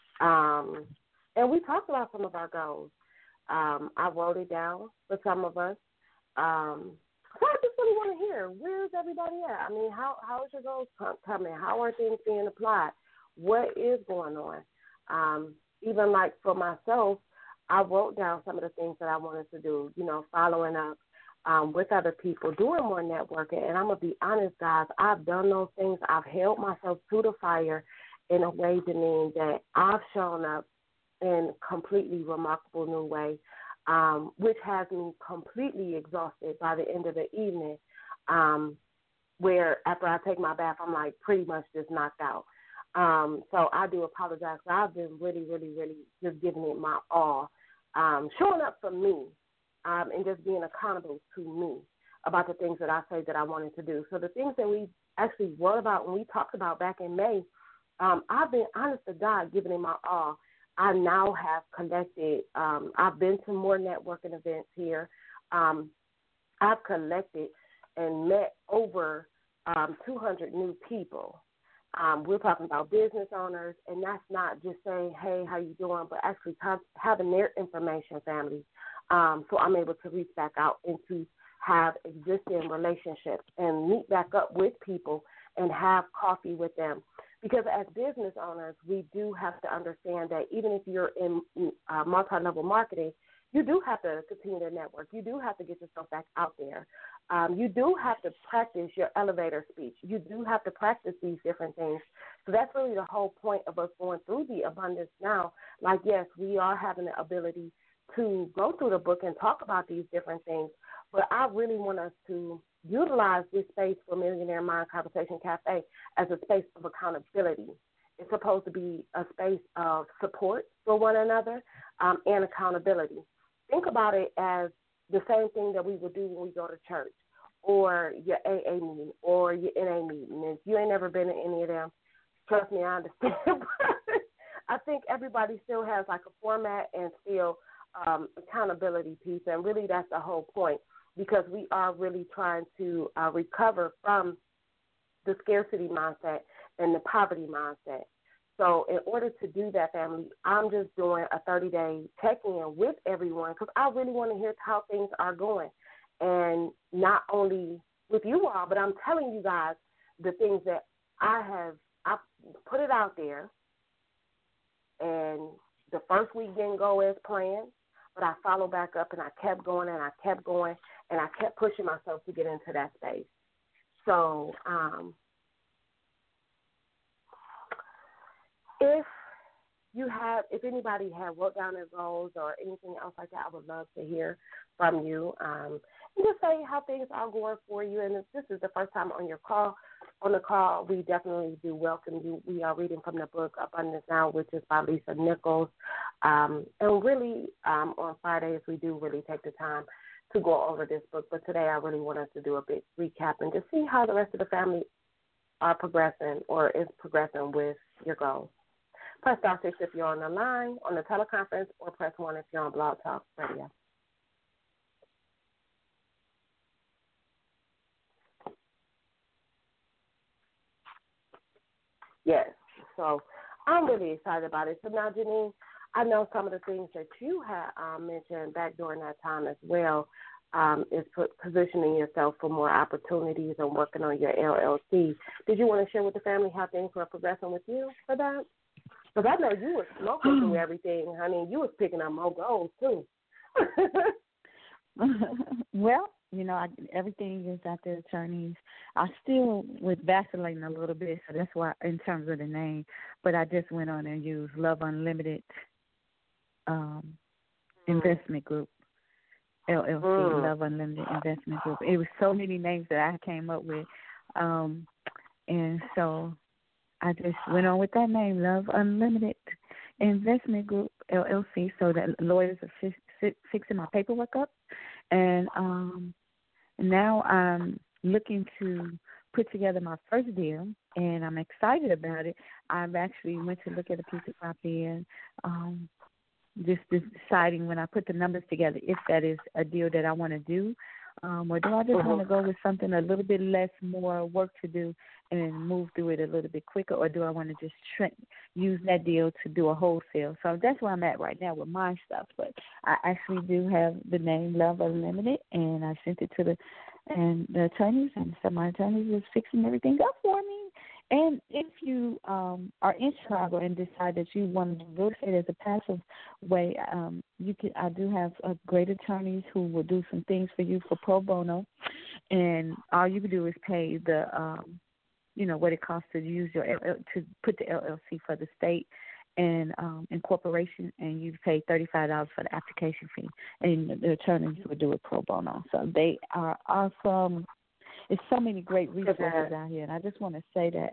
and we talked about some of our goals. I wrote it down for some of us. So I just really want to hear, where's everybody at? I mean, how is your goals coming? How are things being applied? What is going on? Even like for myself, I wrote down some of the things that I wanted to do, following up with other people, doing more networking. And I'm going to be honest, guys, I've done those things. I've held myself to the fire in a way, Janine, that I've shown up in a completely remarkable new way, which has me completely exhausted by the end of the evening, where after I take my bath, I'm like pretty much just knocked out. So I do apologize. I've been really, really, really just giving it my all, showing up for me, and just being accountable to me about the things that I say that I wanted to do. So the things that we actually wrote about and we talked about back in May, I've been, honest to God, giving it my all. I now have collected, I've been to more networking events here. I've collected and met over 200 new people. We're talking about business owners, and that's not just saying, hey, how you doing, but actually having their information, family. So I'm able to reach back out and to have existing relationships and meet back up with people and have coffee with them. Because as business owners, we do have to understand that even if you're in multi-level marketing, you do have to continue to network. You do have to get yourself back out there. You do have to practice your elevator speech. You do have to practice these different things. So that's really the whole point of us going through the abundance now. Like, yes, we are having the ability to go through the book and talk about these different things, but I really want us to utilize this space for Millionaire Mind Conversation Cafe as a space of accountability. It's supposed to be a space of support for one another and accountability. Think about it as the same thing that we would do when we go to church or your AA meeting or your NA meeting. If you ain't never been to any of them, trust me, I understand. I think everybody still has like a format and still accountability piece, and really that's the whole point, because we are really trying to recover from the scarcity mindset and the poverty mindset. So in order to do that, family, I'm just doing a 30-day check-in with everyone because I really want to hear how things are going. And not only with you all, but I'm telling you guys the things that I put it out there. And the first week didn't go as planned, but I followed back up and I kept going and I kept going and I kept pushing myself to get into that space. So if anybody had wrote down their goals or anything else like that, I would love to hear from you. And just say how things are going for you. And if this is the first time on the call, we definitely do welcome you. We are reading from the book Abundance Now, which is by Lisa Nichols. And really, on Fridays, we do really take the time to go over this book. But today, I really want us to do a big recap and just see how the rest of the family are progressing or is progressing with your goals. Press star 6 if you're on the line, on the teleconference, or press 1 if you're on Blog Talk Radio. Yes, so I'm really excited about it. So now, Janine, I know some of the things that you had mentioned back during that time as well is positioning yourself for more opportunities and working on your LLC. Did you want to share with the family how things were progressing with you for that? Because I know you were smoking through everything, honey. You was picking up more goals, too.
Well, everything is at the attorneys. I still was vacillating a little bit, so that's why, in terms of the name, but I just went on and used Love Unlimited Investment Group, LLC, Love Unlimited Investment Group. It was so many names that I came up with. And so I just went on with that name, Love Unlimited Investment Group, LLC, so that lawyers are fixing my paperwork up. And now I'm looking to put together my first deal, and I'm excited about it. I've actually went to look at a piece of property and just deciding when I put the numbers together if that is a deal that I want to do, or do I just want to go with something a little bit less, more work to do and move through it a little bit quicker, or do I want to just use that deal to do a wholesale? So that's where I'm at right now with my stuff. But I actually do have the name Love Unlimited, and I sent it to the attorneys, and so my attorneys is fixing everything up for me. And if you are in Chicago and decide that you want to do real estate as a passive way, I do have great attorneys who will do some things for you for pro bono, and all you can do is pay the what it costs to use to put the LLC for the state and incorporation, and you pay $35 for the application fee, and the attorneys will do it pro bono. So they are awesome. There's so many great resources out here, and I just want to say that.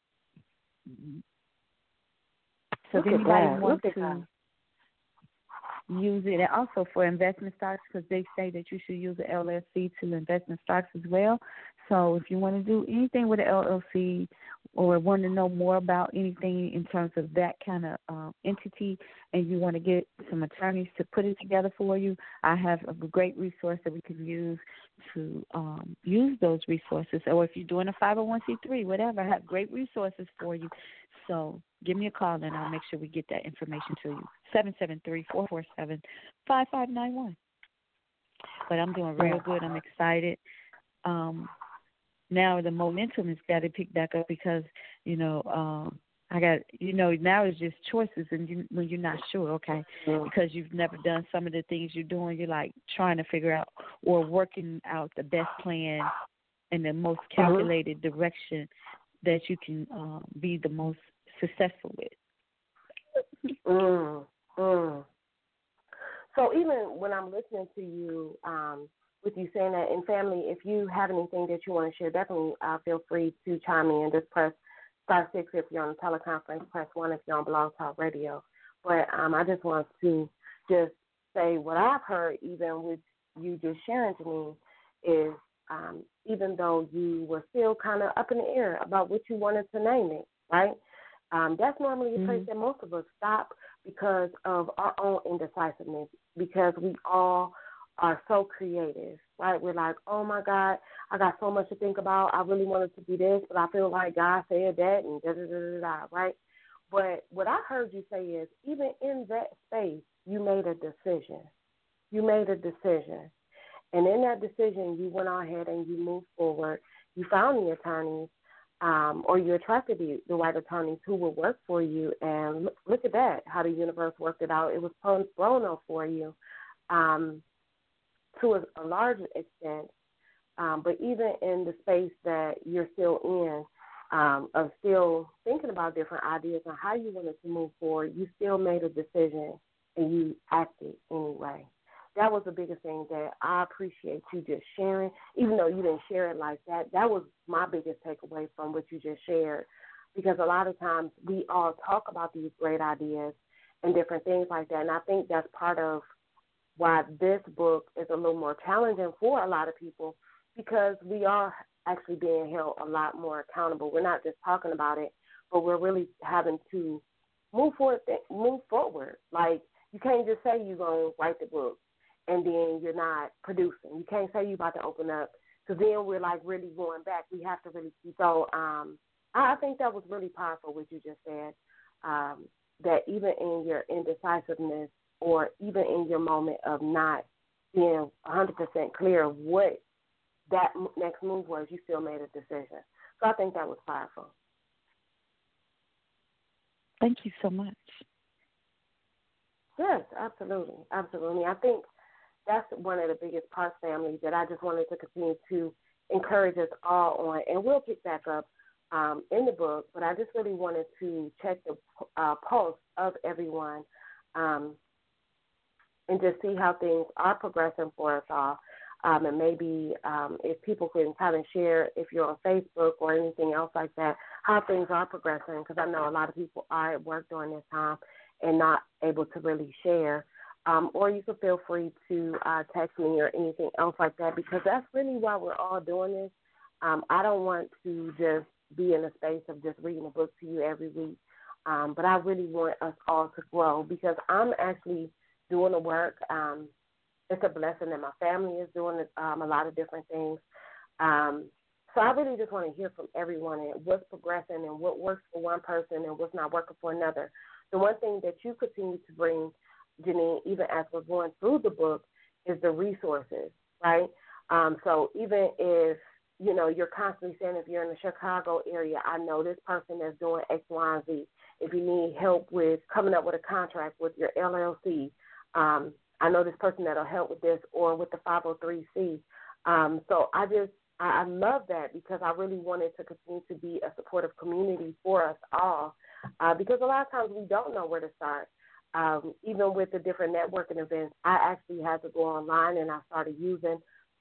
So if anybody wants to use it, and also for investment stocks, because they say that you should use the LLC to invest in stocks as well. So if you want to do anything with the LLC or want to know more about anything in terms of that kind of entity, and you want to get some attorneys to put it together for you, I have a great resource that we can use to use those resources. Or if you're doing a 501c3, whatever, I have great resources for you. So give me a call, and I'll make sure we get that information to you. 773-447-5591. But I'm doing real good. I'm excited. Now the momentum has got to pick back up because, I got, now it's just choices, and when you're not sure, okay, because you've never done some of the things you're doing, you're like trying to figure out or working out the best plan and the most calculated direction that you can be the most successful with.
So even when I'm listening to you, with you saying that, in family, if you have anything that you want to share, definitely feel free to chime in. Just press *6 if you're on the teleconference, press 1 if you're on Blog Talk Radio. But I just want to just say what I've heard, even with you just sharing to me, is even though you were still kind of up in the air about what you wanted to name it, right? That's normally a place that most of us stop because of our own indecisiveness, because we all are so creative, right? We're like, oh, my God, I got so much to think about. I really wanted to be this, but I feel like God said that and da-da-da-da-da, right? But what I heard you say is even in that space, you made a decision. You made a decision. And in that decision, you went ahead and you moved forward. You found the attorneys, or you attracted the right attorneys who will work for you. And look at that, how the universe worked it out. It was pro bono for you. To a large extent, but even in the space that you're still in, of still thinking about different ideas on how you wanted to move forward, you still made a decision and you acted anyway. That was the biggest thing that I appreciate you just sharing, even though you didn't share it like that. That was my biggest takeaway from what you just shared, because a lot of times we all talk about these great ideas and different things like that, and I think that's part of why this book is a little more challenging for a lot of people, because we are actually being held a lot more accountable. We're not just talking about it, but we're really having to move forward. Like, you can't just say you're going to write the book and then you're not producing. You can't say you're about to open up, because then we're, like, really going back. We have to really – so I think that was really powerful what you just said, that even in your indecisiveness, or even in your moment of not being 100% clear of what that next move was, you still made a decision. So I think that was powerful.
Thank you so much.
Yes, absolutely. Absolutely. I think that's one of the biggest parts, families, that I just wanted to continue to encourage us all on. And we'll pick back up in the book, but I just really wanted to check the pulse of everyone and just see how things are progressing for us all. And maybe if people can kind of share, if you're on Facebook or anything else like that, how things are progressing, because I know a lot of people are at work during this time and not able to really share. Or you can feel free to text me or anything else like that, because that's really why we're all doing this. I don't want to just be in a space of just reading a book to you every week, but I really want us all to grow, because I'm actually doing the work. It's a blessing that my family is doing a lot of different things. So I really just want to hear from everyone and what's progressing and what works for one person and what's not working for another. The one thing that you continue to bring, Janine, even as we're going through the book, is the resources, right? So even if, you're constantly saying, if you're in the Chicago area, I know this person that's doing X, Y, and Z. If you need help with coming up with a contract with your LLC, I know this person that'll help with this, or with the 503C. So I love that, because I really wanted to continue to be a supportive community for us all, because a lot of times we don't know where to start. Even with the different networking events, I actually had to go online, and I started using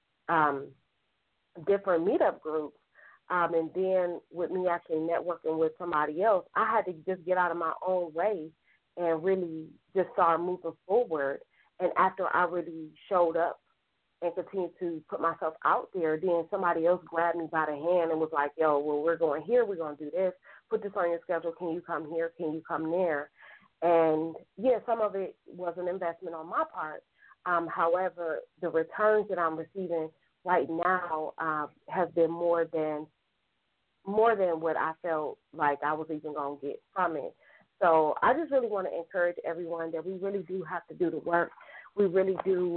different meetup groups. And then with me actually networking with somebody else, I had to just get out of my own way and really just start moving forward. And after I really showed up and continued to put myself out there, then somebody else grabbed me by the hand and was like, yo, well, we're going here, we're going to do this, put this on your schedule, can you come here, can you come there? And, yeah, some of it was an investment on my part. However, the returns that I'm receiving right now has been more than what I felt like I was even going to get from it. So I just really want to encourage everyone that we really do have to do the work. We really do.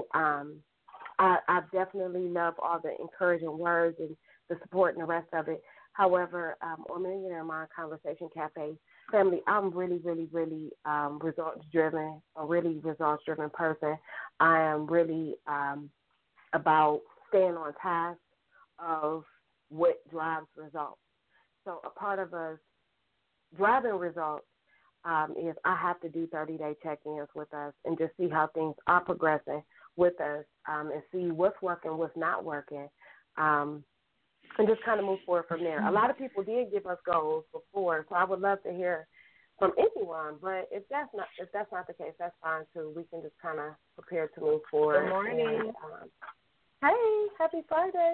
I definitely love all the encouraging words and the support and the rest of it. However, on Millionaire Mind Conversation Cafe family, I'm really, really, really results-driven, a really results-driven person. I am really about staying on task of what drives results. So a part of us driving results is I have to do 30-day check-ins with us and just see how things are progressing with us, and see what's working, what's not working, and just kind of move forward from there. A lot of people did give us goals before, so I would love to hear from anyone. But if that's not the case, that's fine too. We can just kind of prepare to move forward.
Good morning.
And, hey, happy Friday.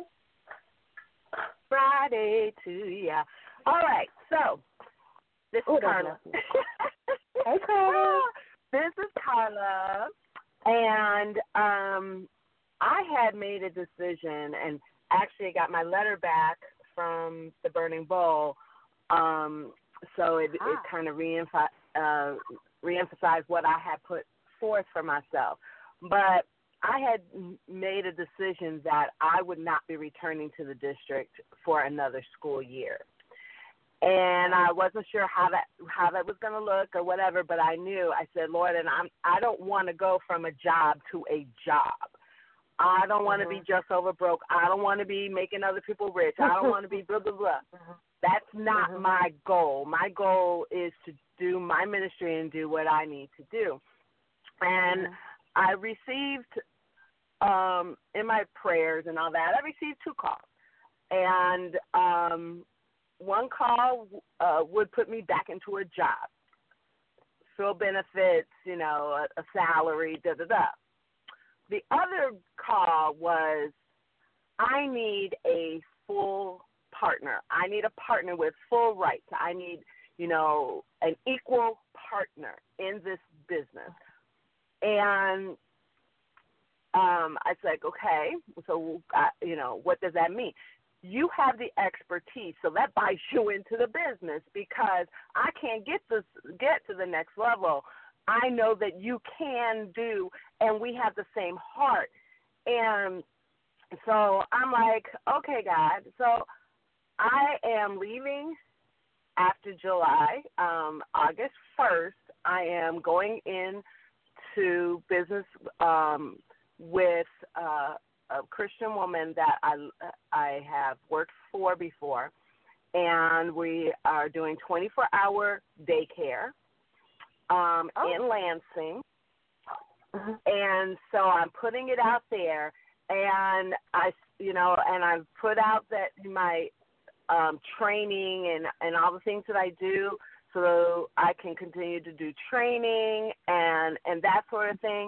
Friday to ya. All right, so this is Carla.
Hey, Carla.
This is Carla, and I had made a decision, and actually got my letter back from the Burning Bowl, so it kind of reemphasized what I had put forth for myself. But I had made a decision that I would not be returning to the district for another school year. And I wasn't sure how that was going to look or whatever, but I knew. I said, Lord, and I don't want to go from a job to a job. I don't want to be just over broke. I don't want to be making other people rich. I don't want to be blah, blah, blah. That's not my goal. My goal is to do my ministry and do what I need to do. And I received, in my prayers and all that, I received 2 calls. And one call would put me back into a job, full benefits, a salary, da-da-da. The other call was, I need a full partner. I need a partner with full rights. I need, an equal partner in this business. And I was like, okay, so, what does that mean? You have the expertise, so that buys you into the business, because I can't get to the next level. I know that you can do, and we have the same heart. And so I'm like, okay, God. So I am leaving after July, August 1st. I am going into business with a Christian woman that I have worked for before, and we are doing 24-hour daycare in Lansing. And so I'm putting it out there, and I've put out that my training and all the things that I do, so I can continue to do training and that sort of thing.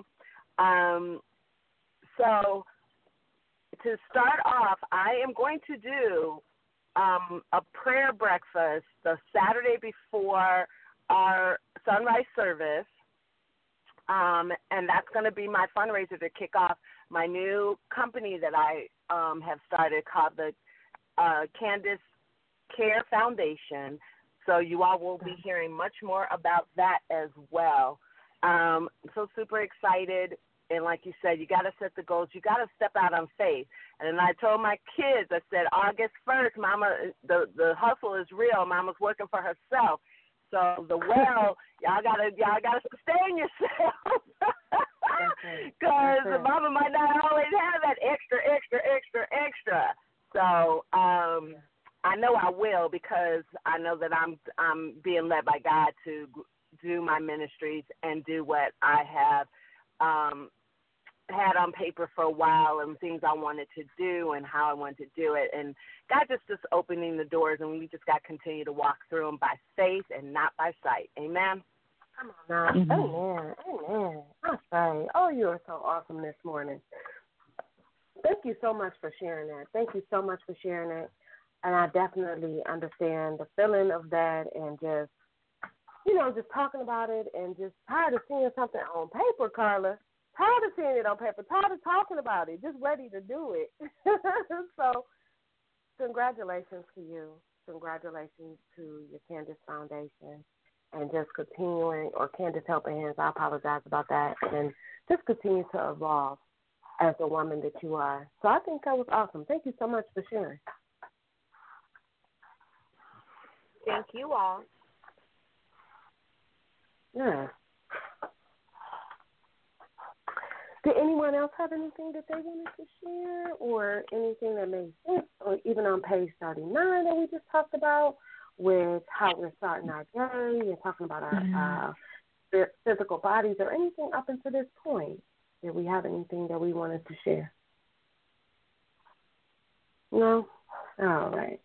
So to start off, I am going to do a prayer breakfast the Saturday before our sunrise service, and that's going to be my fundraiser to kick off my new company that I have started called the Candace Care Foundation. So you all will be hearing much more about that as well. So super excited. And like you said, you got to set the goals. You got to step out on faith. And I told my kids, I said, August 1st, Mama, the hustle is real. Mama's working for herself. So the well, y'all gotta sustain yourself, because Mama might not always have that extra. So I know I will, because I know that I'm being led by God to do my ministries and do what I have had on paper for a while, and things I wanted to do and how I wanted to do it. And God just opening the doors, and we just got to continue to walk through them by faith and not by sight. Amen?
Come on now. Amen. I'm sorry. Oh, you are so awesome this morning. Thank you so much for sharing that. Thank you so much for sharing that. And I definitely understand the feeling of that, and just, just talking about it, and just tired of seeing something on paper, Carla. Tired of seeing it on paper. Tired of talking about it. Just ready to do it. So congratulations to you. Congratulations to your Candace Foundation. And just continuing, or Candace Helping Hands, I apologize about that. And just continue to evolve as the woman that you are. So I think that was awesome. Thank you so much for sharing.
Thank you all.
Yeah. Did anyone else have anything that they wanted to share, or anything that made sense, or even on page 39 that we just talked about, with how we're starting our day and talking about our physical bodies, or anything up until this point? Did we have anything that we wanted to share? No? All right.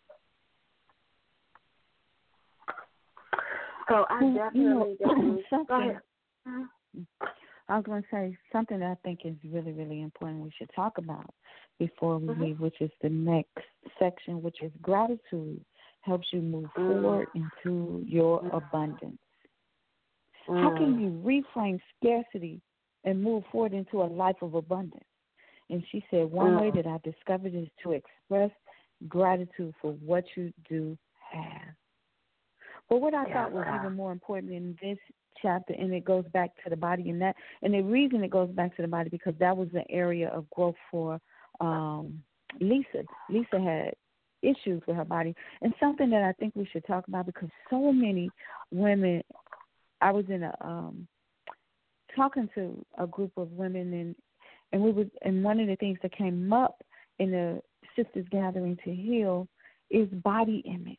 So I definitely go ahead.
I was going to say something that I think is really, really important we should talk about before we leave, which is the next section, which is gratitude helps you move forward into your abundance. How can you reframe scarcity and move forward into a life of abundance? And she said, one way that I discovered is to express gratitude for what you do have. But what I thought was even more important in this chapter, and it goes back to the body, and the reason it goes back to the body, because that was the area of growth for Lisa. Lisa had issues with her body, and something that I think we should talk about, because so many women, I was in talking to a group of women, and one of the things that came up in the sisters gathering to heal is body image.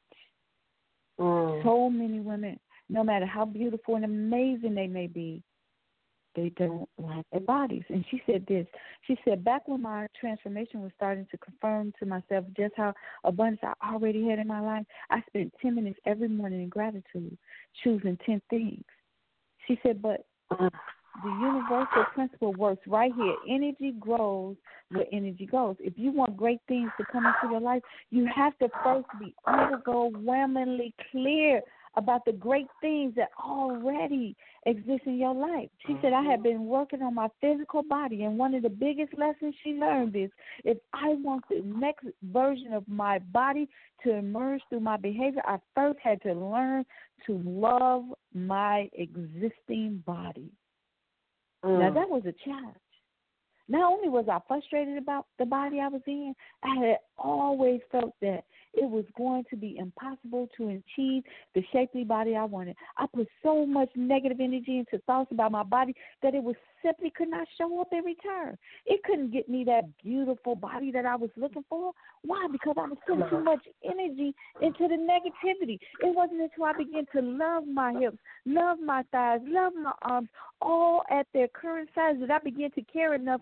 So many women, no matter how beautiful and amazing they may be, they don't like their bodies. And she said this. She said, back when my transformation was starting to confirm to myself just how abundance I already had in my life, I spent 10 minutes every morning in gratitude, choosing 10 things. She said, but the universal principle works right here. Energy grows where energy goes. If you want great things to come into your life, you have to first be overwhelmingly clear about the great things that already exist in your life. She said, I have been working on my physical body, and one of the biggest lessons she learned is, if I want the next version of my body to emerge through my behavior, I first had to learn to love my existing body. Now, that was a challenge. Not only was I frustrated about the body I was in, I had always felt that it was going to be impossible to achieve the shapely body I wanted. I put so much negative energy into thoughts about my body that it was simply could not show up in return. It couldn't get me that beautiful body that I was looking for. Why? Because I was putting too much energy into the negativity. It wasn't until I began to love my hips, love my thighs, love my arms, all at their current size, that I began to care enough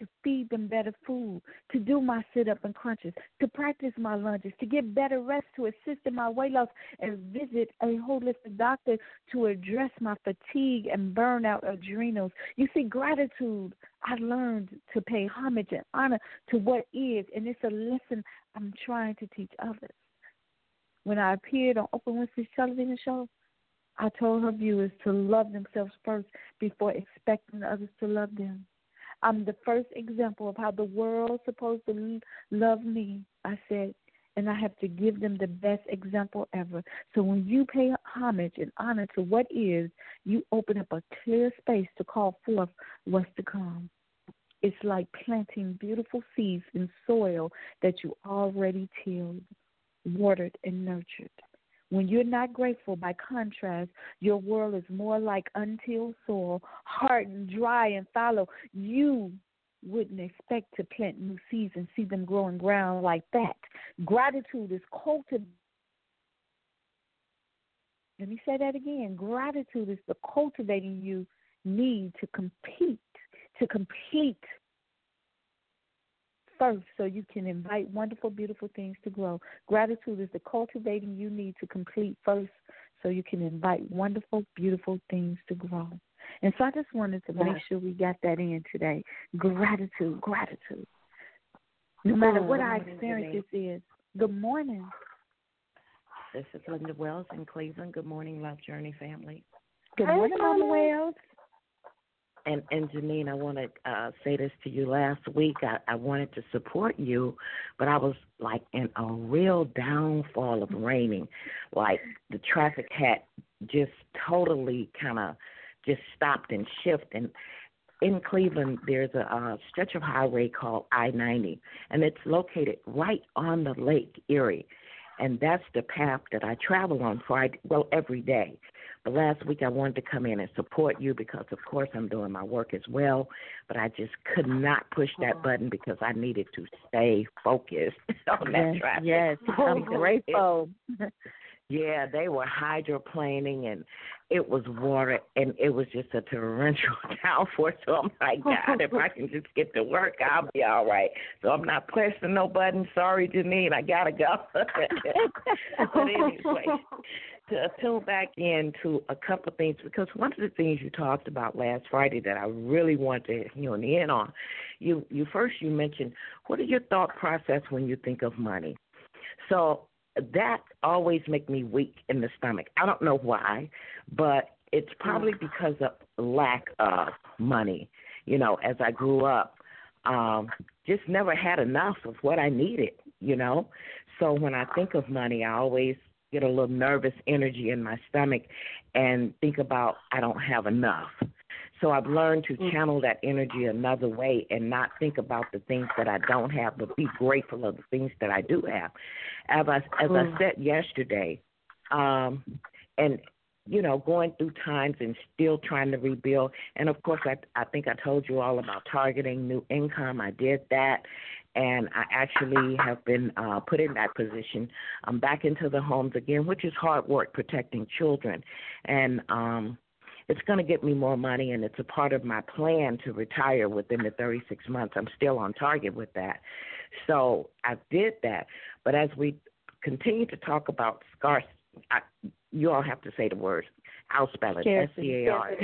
to feed them better food, to do my sit-up and crunches, to practice my lunges, to get better rest, to assist in my weight loss, and visit a holistic doctor to address my fatigue and burnout adrenals. You see, gratitude, I learned to pay homage and honor to what is, and it's a lesson I'm trying to teach others. When I appeared on Oprah Winfrey's television show, I told her viewers to love themselves first before expecting others to love them. I'm the first example of how the world's supposed to love me, I said, and I have to give them the best example ever. So when you pay homage and honor to what is, you open up a clear space to call forth what's to come. It's like planting beautiful seeds in soil that you already tilled, watered, and nurtured. When you're not grateful, by contrast, your world is more like untilled soil, hardened, dry, and fallow. You wouldn't expect to plant new seeds and see them grow in ground like that. Gratitude is cultivated. Let me say that again. Gratitude is the cultivating you need to complete first, so you can invite wonderful, beautiful things to grow. Gratitude is the cultivating you need to complete first, so you can invite wonderful, beautiful things to grow. And so I just wanted to make sure we got that in today. Gratitude. No matter what our experience is. Good morning.
This is Linda Wells in Cleveland. Good morning, Love Journey family.
Good morning, Mama Wells.
And Janine, I want to say this to you. Last week, I wanted to support you, but I was like in a real downfall of raining. Like the traffic had just totally kind of just stopped and shifted. And in Cleveland, there's a stretch of highway called I-90, and it's located right on the Lake Erie. And that's the path that I travel on every day. But last week I wanted to come in and support you because, of course, I'm doing my work as well. But I just could not push that button because I needed to stay focused on that traffic.
Yes, I'm grateful.
Yeah, they were hydroplaning, and it was water, and it was just a torrential downpour. So I'm like, God, if I can just get to work, I'll be all right. So I'm not pressing no button. Sorry, Janine, I got to go. But anyway, to tune back into a couple of things, because one of the things you talked about last Friday that I really want to hone in on, you mentioned, what are your thought process when you think of money? So that always make me weak in the stomach. I don't know why, but it's probably because of lack of money. You know, as I grew up, just never had enough of what I needed, you know. So when I think of money, I always get a little nervous energy in my stomach and think about I don't have enough. So I've learned to channel that energy another way and not think about the things that I don't have, but be grateful of the things that I do have. As I said yesterday, and, you know, going through times and still trying to rebuild. And, of course, I think I told you all about targeting new income. I did that, and I actually have been put in that position. I'm back into the homes again, which is hard work, protecting children. And it's going to get me more money, and it's a part of my plan to retire within the 36 months. I'm still on target with that. So I did that. But as we continue to talk about scarce, you all have to say the words. I'll spell it, S-C-A-R.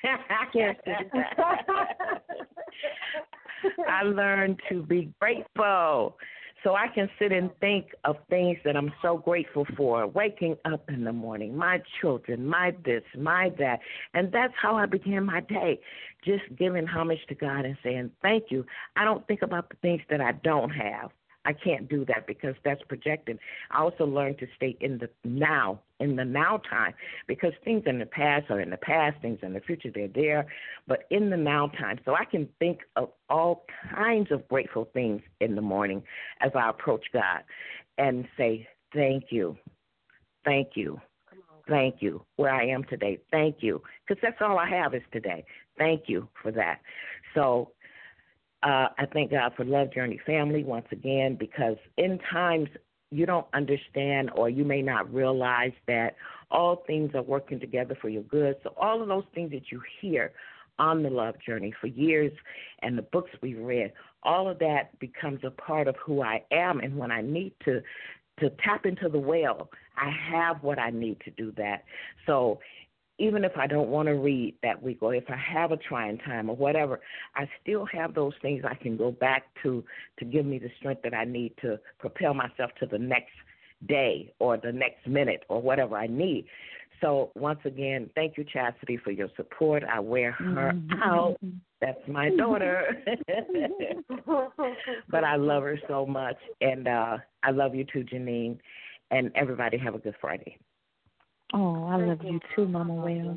I learned to be grateful. So I can sit and think of things that I'm so grateful for, waking up in the morning, my children, my this, my that. And that's how I began my day, just giving homage to God and saying, thank you. I don't think about the things that I don't have. I can't do that because that's projected. I also learned to stay in the now time, because things in the past are in the past, things in the future, they're there, but in the now time. So I can think of all kinds of grateful things in the morning as I approach God and say, thank you, thank you, thank you, where I am today, thank you, because that's all I have is today. Thank you for that. So I thank God for Love Journey family once again, because in times you don't understand or you may not realize that all things are working together for your good. So all of those things that you hear on the love journey for years and the books we've read, all of that becomes a part of who I am. And when I need to tap into the well, I have what I need to do that. So even if I don't want to read that week, or if I have a trying time or whatever, I still have those things I can go back to give me the strength that I need to propel myself to the next day or the next minute or whatever I need. So once again, thank you, Chastity, for your support. I wear her out. That's my daughter. But I love her so much. And I love you too, Janine. And everybody have a good Friday.
Oh, I love you too, Mama Wells.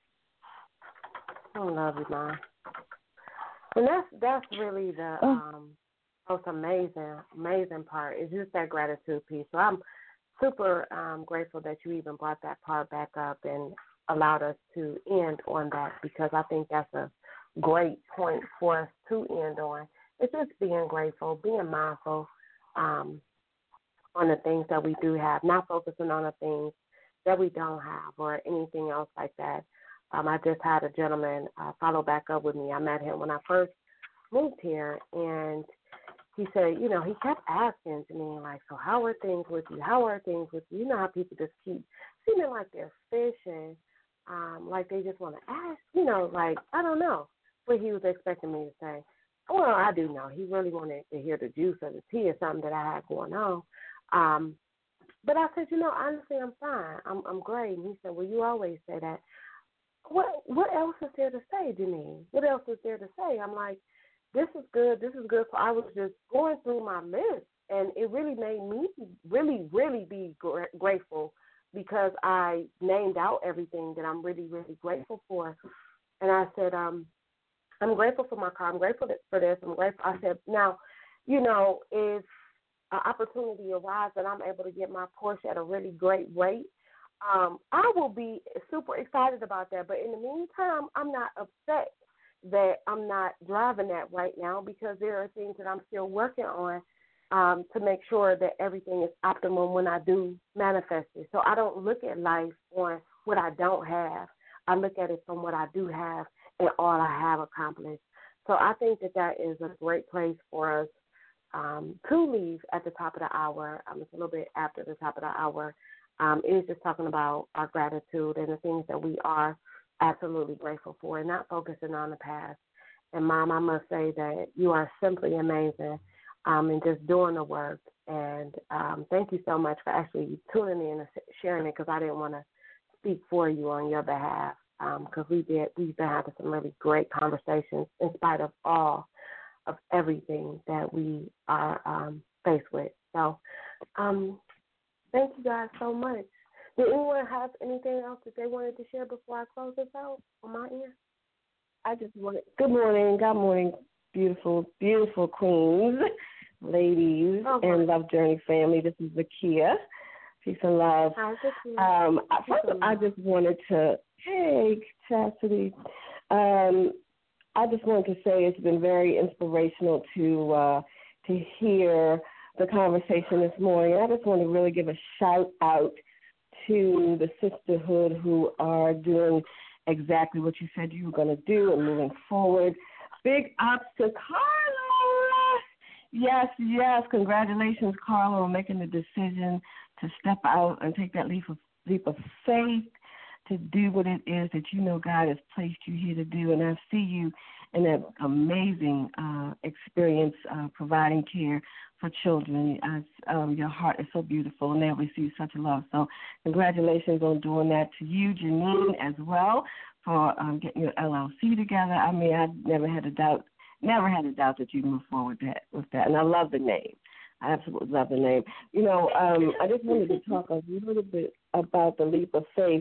I love you, Mom. And that's really the most amazing part is just that gratitude piece. So I'm super grateful that you even brought that part back up and allowed us to end on that, because I think that's a great point for us to end on. It's just being grateful, being mindful on the things that we do have, not focusing on the things that we don't have or anything else like that. I just had a gentleman follow back up with me. I met him when I first moved here, and he said, you know, he kept asking to me, like, so how are things with you? How are things with you? You know how people just keep seeming like they're fishing, like they just want to ask, you know, like, I don't know what he was expecting me to say. Well, I do know. He really wanted to hear the juice or the tea or something that I had going on. But I said, you know, honestly, I'm fine. I'm great. And he said, well, you always say that. What else is there to say, Janine? What else is there to say? I'm like, this is good. This is good. So I was just going through my list, and it really made me really be grateful, because I named out everything that I'm really grateful for. And I said, I'm grateful for my car. I'm grateful for this. I'm grateful. I said, now, you know, if an opportunity arises and I'm able to get my Porsche at a really great rate, I will be super excited about that. But in the meantime, I'm not upset that I'm not driving that right now, because there are things that I'm still working on to make sure that everything is optimum when I do manifest it. So I don't look at life on what I don't have. I look at it from what I do have and all I have accomplished. So I think that is a great place for us to leave at the top of the hour. It's a little bit after the top of the hour. It is just talking about our gratitude and the things that we are absolutely grateful for, and not focusing on the past. And, Mom, I must say that you are simply amazing and just doing the work. And thank you so much for actually tuning in and sharing it, because I didn't want to speak for you on your behalf, because we've been having some really great conversations in spite of all of everything that we are faced with. So thank you guys so much. Did anyone have anything else that they wanted to share before I close this out on my end?
Good morning, beautiful queens, ladies, and Love Journey family. This is Zakia. Peace and love.
Hi, Zakia.
I just wanted to, hey, Chastity. I just wanted to say it's been very inspirational to hear the conversation this morning. I just want to really give a shout out to the sisterhood who are doing exactly what you said you were going to do and moving forward. Big ups to Carla. Yes. Congratulations, Carla, on making the decision to step out and take that leap of faith to do what it is that you know God has placed you here to do. And I see you in that amazing experience providing care for children. Your heart is so beautiful, and they receive such love. So congratulations on doing that. To you, Janine, as well, for getting your LLC together. I mean, I never had a doubt that you'd move forward with that. And I love the name. I absolutely love the name. You know, I just wanted to talk a little bit about the leap of faith.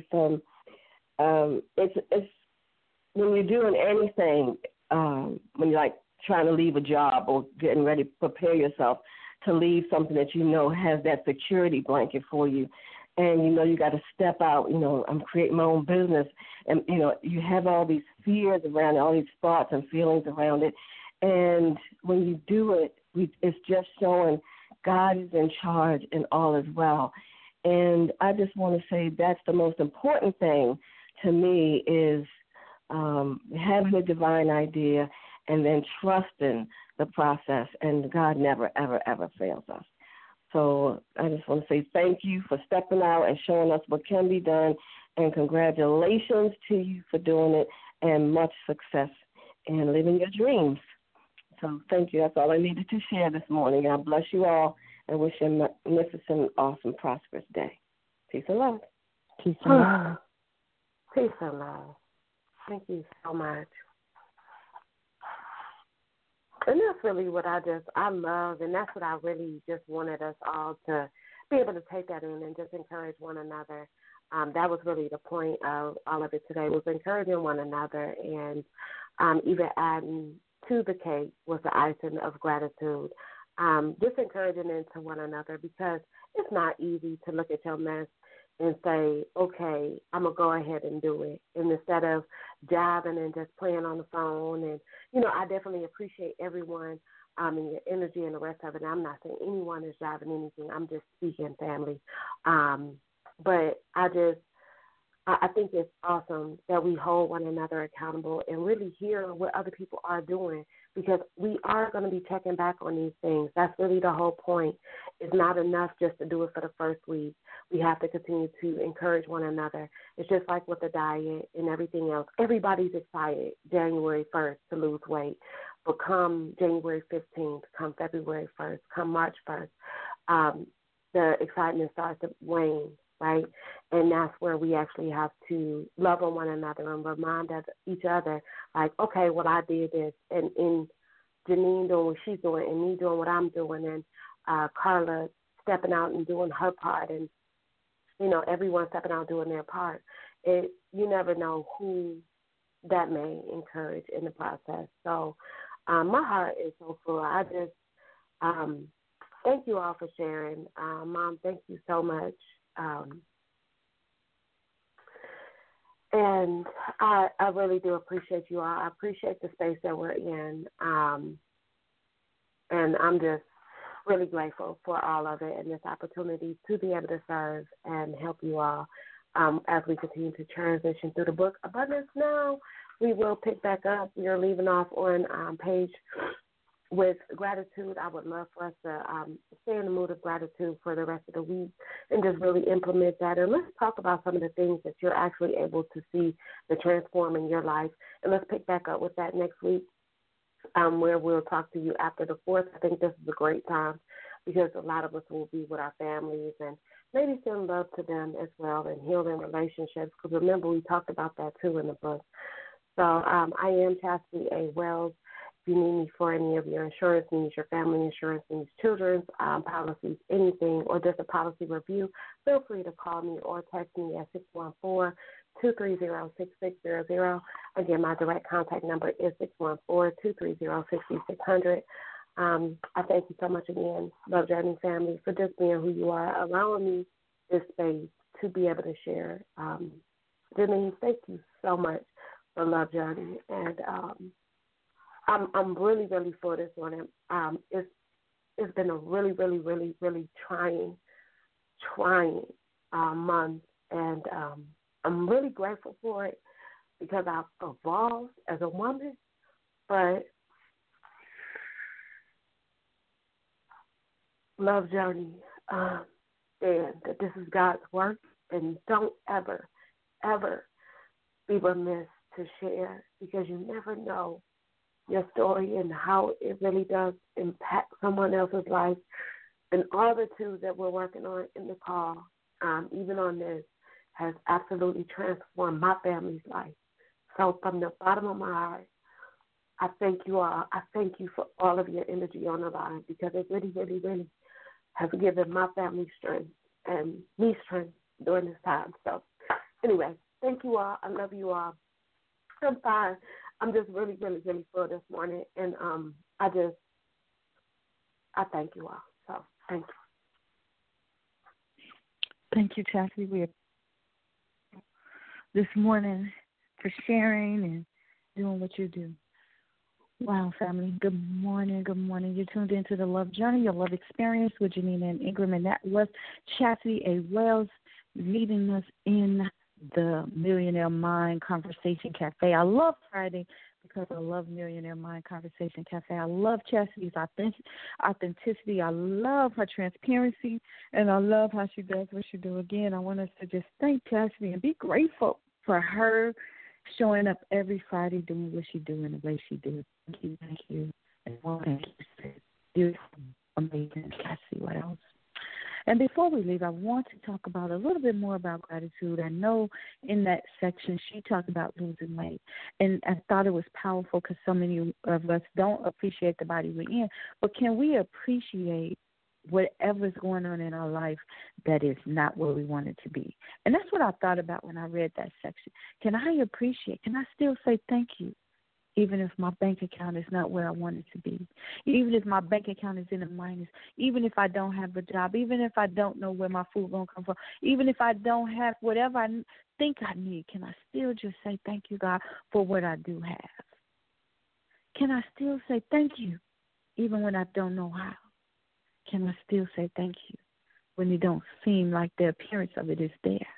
It's when you're doing anything, when you're like trying to leave a job or getting ready to prepare yourself to leave something that you know has that security blanket for you, and you know you got to step out. You know, I'm creating my own business, and you know you have all these fears around it, all these thoughts and feelings around it, and when you do it, it's just showing God is in charge and all is well. And I just want to say that's the most important thing to me is having a divine idea, and then trusting the process. And God never, ever, ever fails us. So I just want to say thank you for stepping out and showing us what can be done, and congratulations to you for doing it, and much success in living your dreams. So thank you. That's all I needed to share this morning. God bless you all, and wish you a magnificent, awesome, prosperous day. Peace and love.
Peace and love.
Peace and love. Thank you so much. And that's really what I love, and that's what I really just wanted us all to be able to take that in and just encourage one another. That was really the point of all of it today, was encouraging one another, and even adding to the cake was the icing of gratitude. Just encouraging into one another, because it's not easy to look at your mess and say, okay, I'm going to go ahead and do it. And instead of jiving and just playing on the phone. And, I definitely appreciate everyone and your energy and the rest of it. I'm not saying anyone is jiving anything. I'm just speaking, family. But I think it's awesome that we hold one another accountable and really hear what other people are doing, because we are going to be checking back on these things. That's really the whole point. It's not enough just to do it for the first week. We have to continue to encourage one another. It's just like with the diet and everything else. Everybody's excited January 1st to lose weight. But come January 15th, come February 1st, come March 1st, the excitement starts to wane, right? And that's where we actually have to love on one another and remind each other, like, okay, well, I did this, and Janine doing what she's doing, and me doing what I'm doing, and Carla stepping out and doing her part, and, everyone stepping out doing their part. You never know who that may encourage in the process. So my heart is so full. I just thank you all for sharing. Mom, thank you so much. And I really do appreciate you all. I appreciate the space that we're in. And I'm just really grateful for all of it and this opportunity to be able to serve and help you all as we continue to transition through the book Abundance Now. We will pick back up. We are leaving off on page with gratitude. I would love for us to stay in the mood of gratitude for the rest of the week and just really implement that. And let's talk about some of the things that you're actually able to see the transform in your life. And let's pick back up with that next week, where we'll talk to you after the 4th. I think this is a great time because a lot of us will be with our families and maybe send love to them as well and healing relationships. Because remember, we talked about that too in the book. So I am Chastity A. Wells. If you need me for any of your insurance needs, your family insurance needs, children's policies, anything, or just a policy review, feel free to call me or text me at 614-230-6600. Again, my direct contact number is 614-230-6600. I thank you so much again, Love Journey family, for just being who you are, allowing me this space to be able to share. Janine, thank you so much for Love Journey. And I'm really, really full this morning. It's been a really, really, really, really trying month, and I'm really grateful for it because I've evolved as a woman. But Love Journey, and that this is God's work, and don't ever, ever be remiss to share, because you never know your story and how it really does impact someone else's life. And all the two that we're working on in the call, even on this, has absolutely transformed my family's life. So from the bottom of my heart, I thank you all. I thank you for all of your energy on the line, because it really, really, really has given my family strength and me strength during this time. So anyway, thank you all. I love you all. I'm fine. I'm just really, really, really full this morning, and I thank you all. So thank you.
Thank you, Chastity. We this morning for sharing and doing what you do. Wow, family. Good morning. Good morning. You're tuned into the Love Journey, your love experience with Janine and Ingram, and that was Chastity A. Wells leading us in the Millionaire Mind Conversation Cafe. I love Friday because I love Millionaire Mind Conversation Cafe. I love Chastity's authenticity. I love her transparency, and I love how she does what she does. Again, I want us to just thank Chastity and be grateful for her showing up every Friday doing what she do in the way she do. Thank you. And one thing you said, beautiful, amazing. Chastity, what else? And before we leave, I want to talk about a little bit more about gratitude. I know in that section she talked about losing weight, and I thought it was powerful because so many of us don't appreciate the body we're in. But can we appreciate whatever's going on in our life that is not where we want it to be? And that's what I thought about when I read that section. Can I still say thank you? Even if my bank account is not where I want it to be, even if my bank account is in a minus, even if I don't have a job, even if I don't know where my food going to come from, even if I don't have whatever I think I need, can I still just say thank you, God, for what I do have? Can I still say thank you even when I don't know how? Can I still say thank you when it don't seem like the appearance of it is there?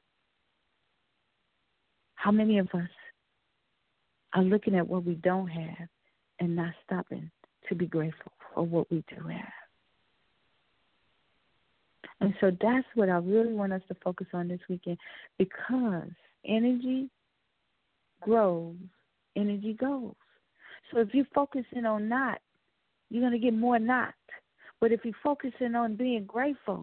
How many of us are looking at what we don't have and not stopping to be grateful for what we do have? And so that's what I really want us to focus on this weekend, because energy grows, energy goes. So if you're focusing on not, you're going to get more not. But if you're focusing on being grateful,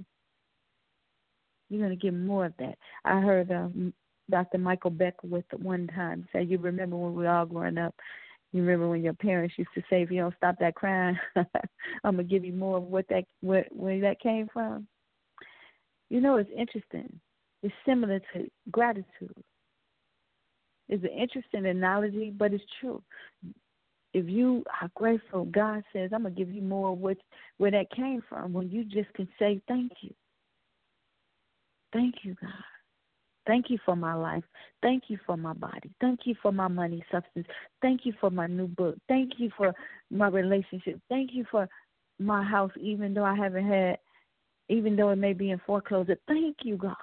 you're going to get more of that. I heard Dr. Michael Beckwith at one time say, you remember when we were all growing up, you remember when your parents used to say, if you don't stop that crying, I'm going to give you more of where that came from. You know, it's interesting. It's similar to gratitude. It's an interesting analogy, but it's true. If you are grateful, God says, I'm going to give you more of where that came from, when you just can say thank you. Thank you, God. Thank you for my life. Thank you for my body. Thank you for my money substance. Thank you for my new book. Thank you for my relationship. Thank you for my house, even though it may be in foreclosure. Thank you, God.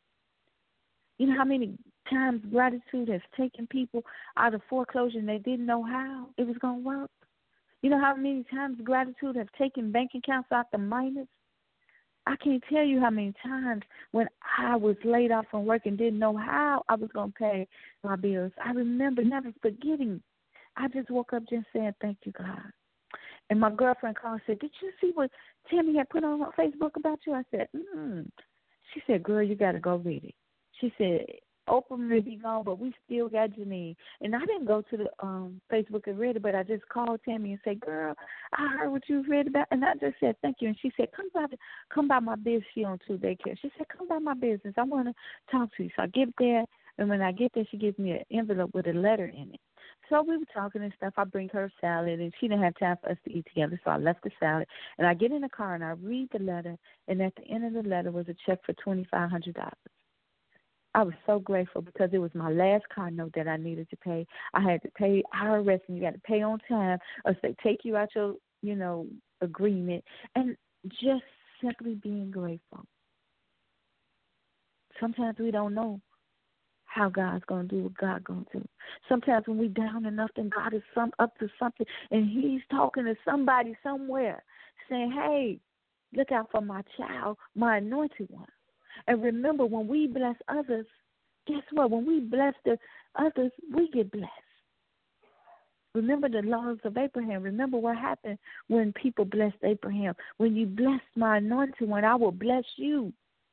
You know how many times gratitude has taken people out of foreclosure and they didn't know how it was going to work? You know how many times gratitude has taken bank accounts out the minus? I can't tell you how many times when I was laid off from work and didn't know how I was going to pay my bills. I remember never forgetting. I just woke up just saying, thank you, God. And my girlfriend called and said, did you see what Tammy had put on her Facebook about you? I said, She said, girl, you got to go read it. She said, Oprah may be gone, but we still got Janine. And I didn't go to the Facebook and read it, but I just called Tammy and said, girl, I heard what you read about. And I just said, thank you. And she said, come by my business. She on 2 daycare. She said, come by my business. I want to talk to you. So I get there, and when I get there, she gives me an envelope with a letter in it. So we were talking and stuff. I bring her salad, and she didn't have time for us to eat together, so I left the salad. And I get in the car, and I read the letter, and at the end of the letter was a check for $2,500. I was so grateful because it was my last car note that I needed to pay. I had to pay IRS, and you got to pay on time, or they take you out your, agreement. And just simply being grateful. Sometimes we don't know how God's going to do what God's going to do. Sometimes when we're down enough, then God is up to something, and he's talking to somebody somewhere saying, hey, look out for my child, my anointed one. And remember, when we bless others, guess what? When we bless the others, we get blessed. Remember the laws of Abraham. Remember what happened when people blessed Abraham. When you bless my anointed one, I will bless you.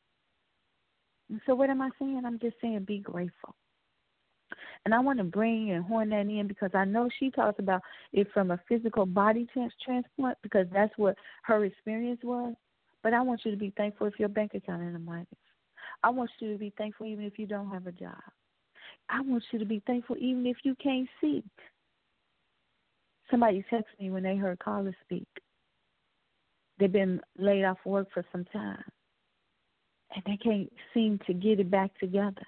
And so what am I saying? I'm just saying be grateful. And I want to bring and horn that in because I know she talks about it from a physical body transplant because that's what her experience was. But I want you to be thankful if your bank account is in a minus. I want you to be thankful even if you don't have a job. I want you to be thankful even if you can't see. Somebody texted me when they heard Carla speak. They've been laid off work for some time, and they can't seem to get it back together.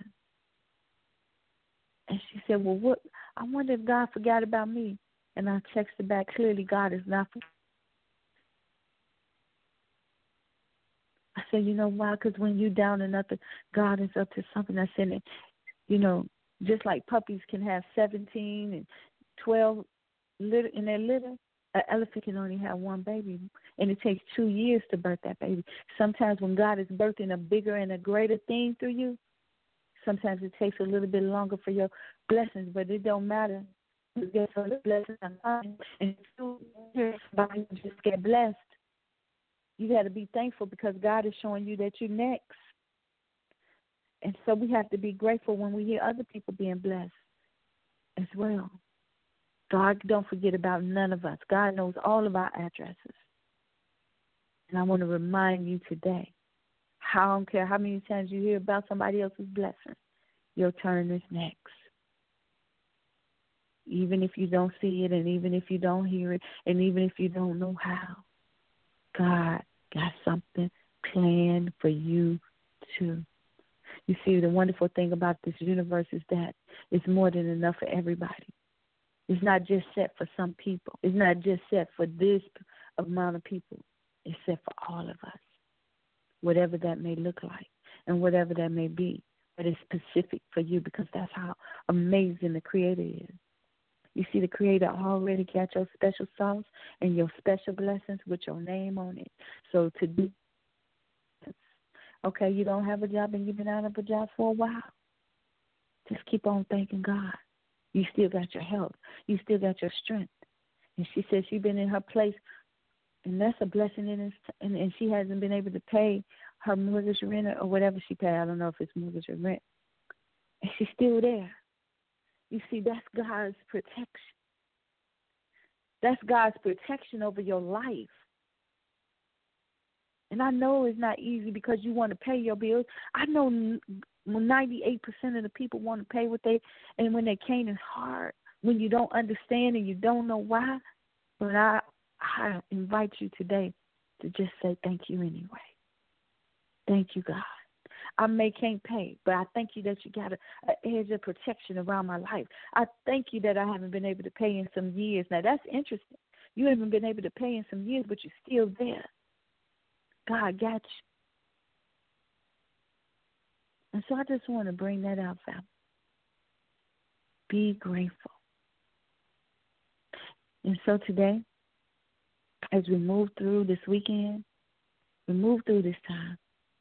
And she said, well, what? I wonder if God forgot about me. And I texted back, clearly God is not. I say, you know why? Because when you down and nothing, God is up to something. I said, you know, just like puppies can have 17 and 12 in their litter, an elephant can only have one baby, and it takes 2 years to birth that baby. Sometimes when God is birthing a bigger and a greater thing through you, sometimes it takes a little bit longer for your blessings, but it don't matter. You get some blessings are coming, and somebody just get blessed. You got to be thankful because God is showing you that you're next. And so we have to be grateful when we hear other people being blessed as well. God don't forget about none of us. God knows all of our addresses. And I want to remind you today, I don't care how many times you hear about somebody else's blessing, your turn is next. Even if you don't see it, and even if you don't hear it, and even if you don't know how, God got something planned for you too. You see, the wonderful thing about this universe is that it's more than enough for everybody. It's not just set for some people. It's not just set for this amount of people. It's set for all of us, whatever that may look like and whatever that may be. But it's specific for you because that's how amazing the Creator is. You see, the Creator already got your special sauce and your special blessings with your name on it. So to do, okay, you don't have a job and you've been out of a job for a while, just keep on thanking God. You still got your health. You still got your strength. And she says she's been in her place, and that's a blessing, and she hasn't been able to pay her mortgage rent or whatever she paid. I don't know if it's mortgage or rent. And she's still there. You see, that's God's protection. That's God's protection over your life. And I know it's not easy because you want to pay your bills. I know 98% of the people want to pay what they, and when they can't, it's hard. When you don't understand and you don't know why. But I invite you today to just say thank you anyway. Thank you, God. I can't pay, but I thank you that you got an edge of protection around my life. I thank you that I haven't been able to pay in some years. Now, that's interesting. You haven't been able to pay in some years, but you're still there. God got you. And so I just want to bring that out, family. Be grateful. And so today, as we move through this weekend, we move through this time,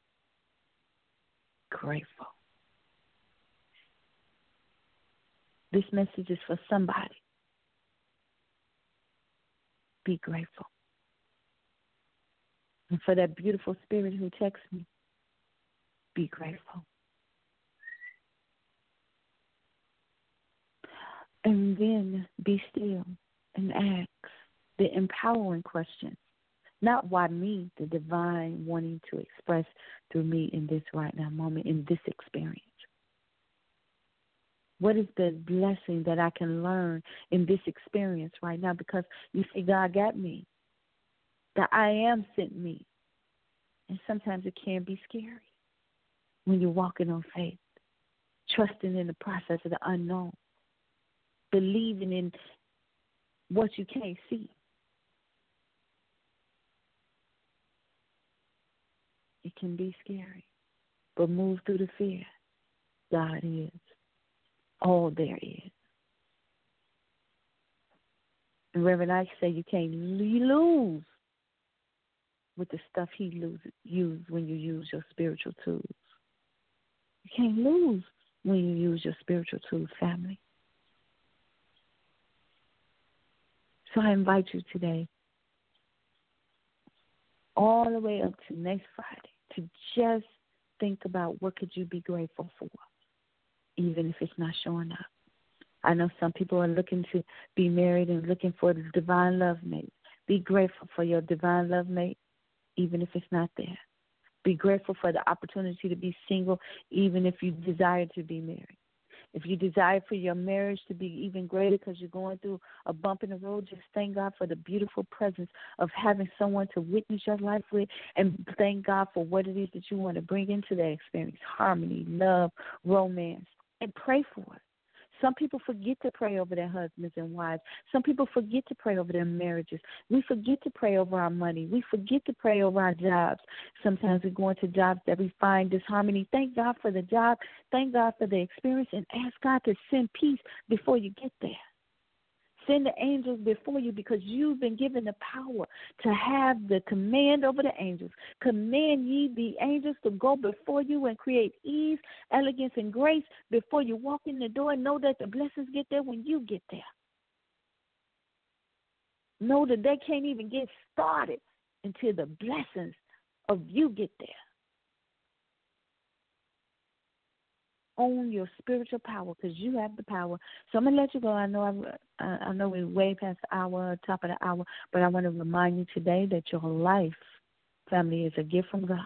grateful. This message is for somebody. Be grateful. And for that beautiful spirit who texts me, be grateful. And then be still and ask the empowering questions. Not why me, the divine wanting to express through me in this right now moment, in this experience. What is the blessing that I can learn in this experience right now? Because you see, God got me. The I am sent me. And sometimes it can be scary when you're walking on faith, trusting in the process of the unknown, believing in what you can't see. It can be scary, but move through the fear. God is all there is. And Reverend Ike say you can't lose with the stuff he use when you use your spiritual tools. You can't lose when you use your spiritual tools, family. So I invite you today, all the way up to next Friday, to just think about what could you be grateful for, even if it's not showing up. I know some people are looking to be married and looking for the divine love mate. Be grateful for your divine love mate, even if it's not there. Be grateful for the opportunity to be single, even if you desire to be married. If you desire for your marriage to be even greater because you're going through a bump in the road, just thank God for the beautiful presence of having someone to witness your life with, and thank God for what it is that you want to bring into that experience: harmony, love, romance, and pray for it. Some people forget to pray over their husbands and wives. Some people forget to pray over their marriages. We forget to pray over our money. We forget to pray over our jobs. Sometimes we go into jobs that we find disharmony. Thank God for the job. Thank God for the experience, and ask God to send peace before you get there. Send the angels before you, because you've been given the power to have the command over the angels. Command ye the angels to go before you and create ease, elegance, and grace before you walk in the door. Know that the blessings get there when you get there. Know that they can't even get started until the blessings of you get there. Own your spiritual power, because you have the power. So I'm going to let you go. I know we're way past the hour, top of the hour, but I want to remind you today that your life, family, is a gift from God.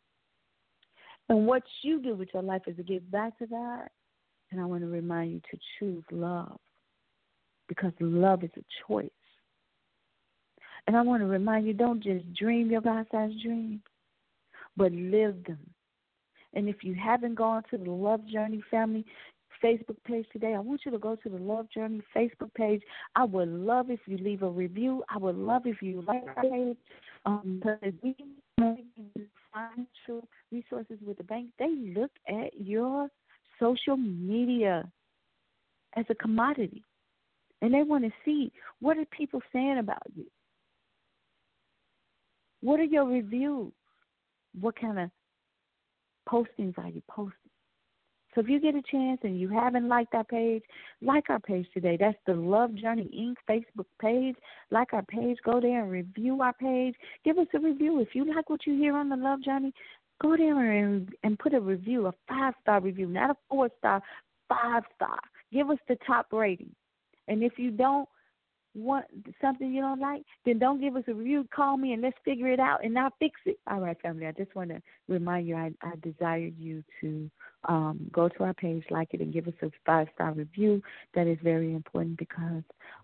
And what you do with your life is a gift back to God. And I want to remind you to choose love, because love is a choice. And I want to remind you, don't just dream your God-sized dreams, but live them. And if you haven't gone to the Love Journey Family Facebook page today, I want you to go to the Love Journey Facebook page. I would love if you leave a review. I would love if you like our page. Because we financial resources with the bank, they look at your social media as a commodity. And they want to see, what are people saying about you? What are your reviews? What kind of postings are you posting? So if you get a chance and you haven't liked our page, like our page today. That's the Love Journey Inc. Facebook page. Like our page. Go there and review our page. Give us a review. If you like what you hear on the Love Journey, go there and put a review, a 5-star review, not a 4-star, 5-star. Give us the top rating. And if you don't want something you don't like, then don't give us a review. Call me and let's figure it out, and I'll fix it. All right, family, I just want to remind you, I desired you to go to our page, like it, and give us a 5-star review. That is very important, because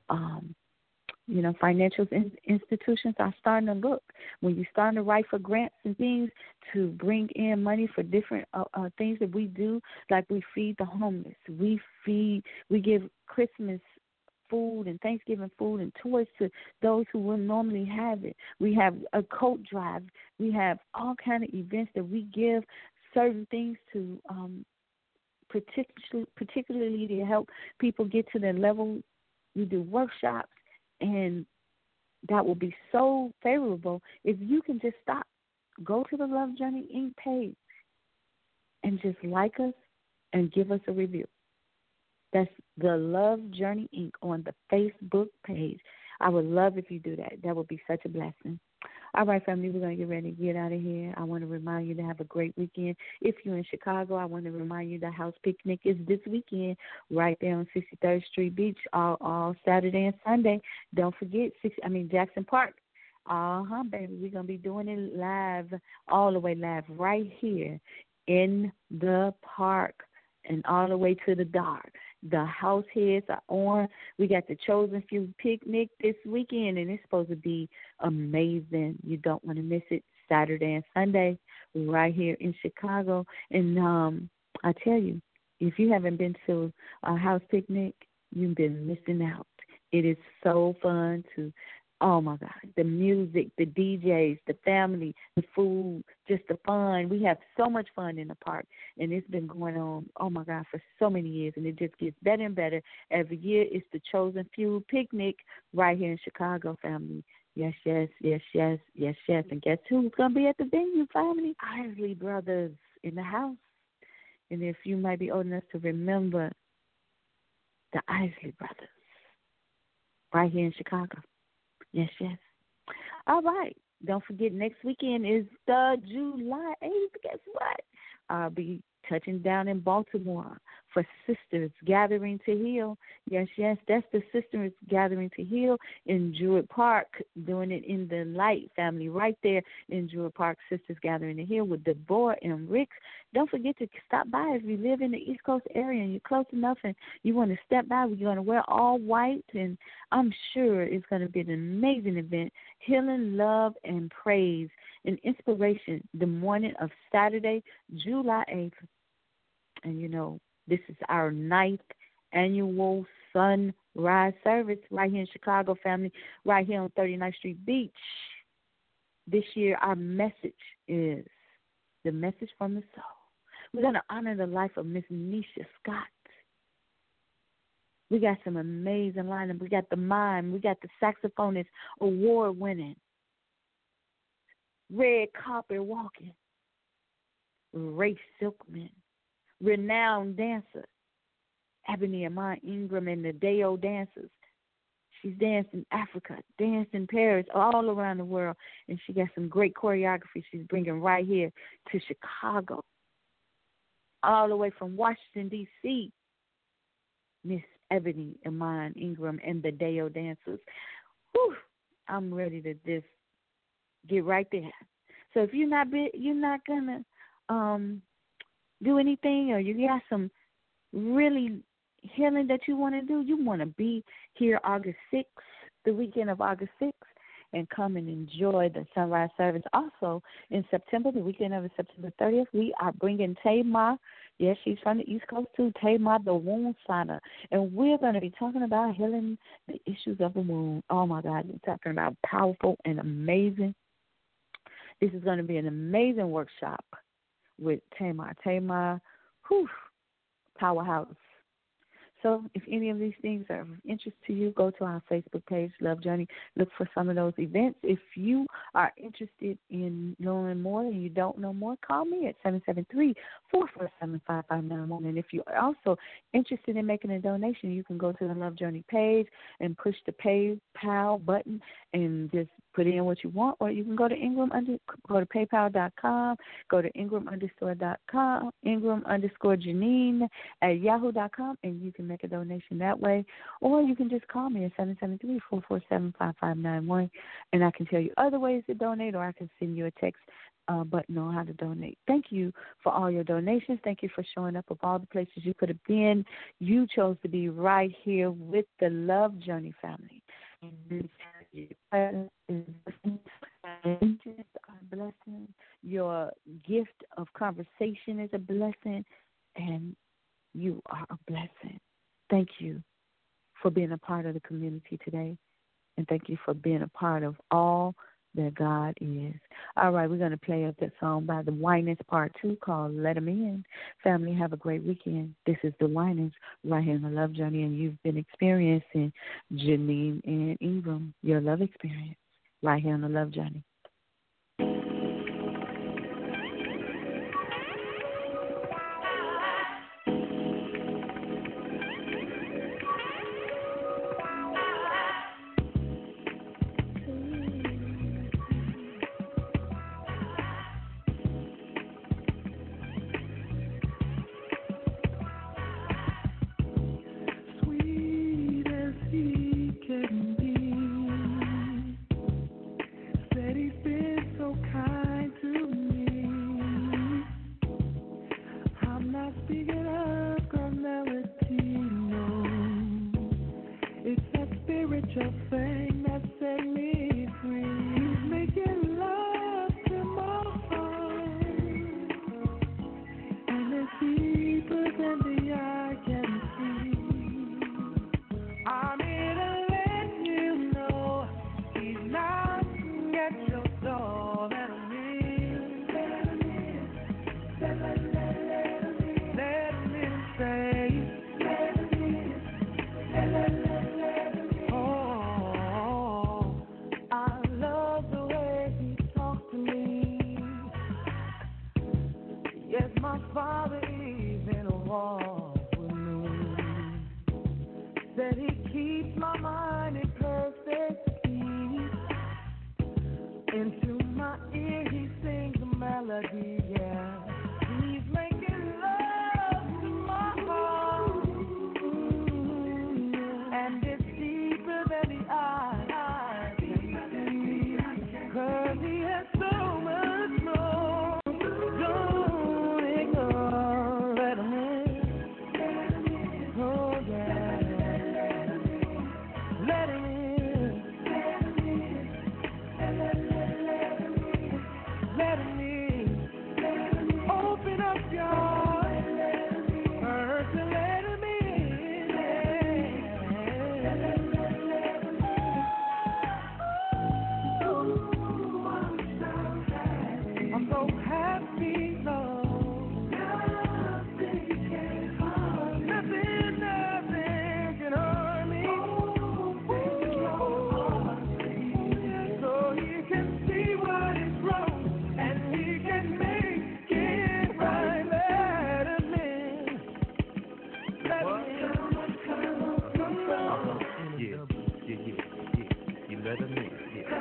financial institutions are starting to look. When you're starting to write for grants and things to bring in money for different things that we do, like we feed the homeless, we give Christmas food and Thanksgiving food and toys to those who wouldn't normally have it. We have a coat drive. We have all kind of events that we give certain things to, particularly to help people get to their level. We do workshops, and that will be so favorable if you can just stop. Go to the Love Journey Inc. page and just like us and give us a review. That's the Love Journey Inc. on the Facebook page. I would love if you do that. That would be such a blessing. All right, family, we're going to get ready to get out of here. I want to remind you to have a great weekend. If you're in Chicago, I want to remind you the house picnic is this weekend right there on 63rd Street Beach, all Saturday and Sunday. Don't forget, Jackson Park. Baby, we're going to be doing it live, all the way live, right here in the park and all the way to the dark. The house heads are on. We got the Chosen Few picnic this weekend, and it's supposed to be amazing. You don't want to miss it. Saturday and Sunday, right here in Chicago. And I tell you, if you haven't been to a house picnic, you've been missing out. It is so fun to, oh, my God, the music, the DJs, the family, the food, just the fun. We have so much fun in the park, and it's been going on, oh, my God, for so many years, and it just gets better and better. Every year it's the Chosen Few picnic right here in Chicago, family. Yes, yes, yes, yes, yes, yes. And guess who's going to be at the venue, family? Isley Brothers in the house. And if you might be old enough to remember the Isley Brothers right here in Chicago. Yes, yes. All right. Don't forget, next weekend is the July 8th. Guess what? I'll be touching down in Baltimore for Sisters Gathering to Heal. Yes, yes, that's the Sisters Gathering to Heal in Druid Park, doing it in the Light family right there in Druid Park, Sisters Gathering to Heal with Deborah and Rick. Don't forget to stop by if you live in the East Coast area and you're close enough and you want to step by. We're going to wear all white, and I'm sure it's going to be an amazing event. Healing, love, and praise and inspiration the morning of Saturday, July 8th. And, you know, this is our 9th annual sunrise service right here in Chicago, family, right here on 39th Street Beach. This year, our message is the message from the soul. We're going to honor the life of Miss Nisha Scott. We got some amazing lineup. We got the mime. We got the saxophonist, award-winning, red carpet walking, Ray Silkman, renowned dancer, Ebony Amon Ingram and the Deo Dancers. She's danced in Africa, danced in Paris, all around the world, and she got some great choreography she's bringing right here to Chicago, all the way from Washington, D.C., Miss Ebony Amon Ingram and the Deo Dancers. Whew, I'm ready to just get right there. So if you're not gonna do anything, or you got some really healing that you want to do, you want to be here August 6th, the weekend of August 6th, and come and enjoy the sunrise service. Also, in September, the weekend of September 30th, we are bringing Tamar. Yes, she's from the East Coast too, Tamar the Wound Signer. And we're going to be talking about healing the issues of the wound. Oh, my God, we're talking about powerful and amazing. This is going to be an amazing workshop with Tamar. Tamar, whew, powerhouse. So if any of these things are of interest to you, go to our Facebook page, Love Journey. Look for some of those events. If you are interested in knowing more and you don't know more, call me at 773-447-5591. And if you're also interested in making a donation, you can go to the Love Journey page and push the PayPal button and just put in what you want, or you can go to go to PayPal.com, go to Ingram_.com, Ingram_Janine at Yahoo.com, and you can make a donation that way. Or you can just call me at 773-447-5591, and I can tell you other ways to donate, or I can send you a text button on how to donate. Thank you for all your donations. Thank you for showing up of all the places you could have been. You chose to be right here with the Love Journey family. Your presence is a blessing. Your gift of conversation is a blessing, and you are a blessing. Thank you for being a part of the community today, and thank you for being a part of all that God is. All right, we're going to play up that song by the Winans Part 2 called Let 'Em In. Family, have a great weekend. This is the Winans right here in the Love Journey, and you've been experiencing Janine and Ingram, your love experience, right here on the Love Journey.
Oh
Let him in.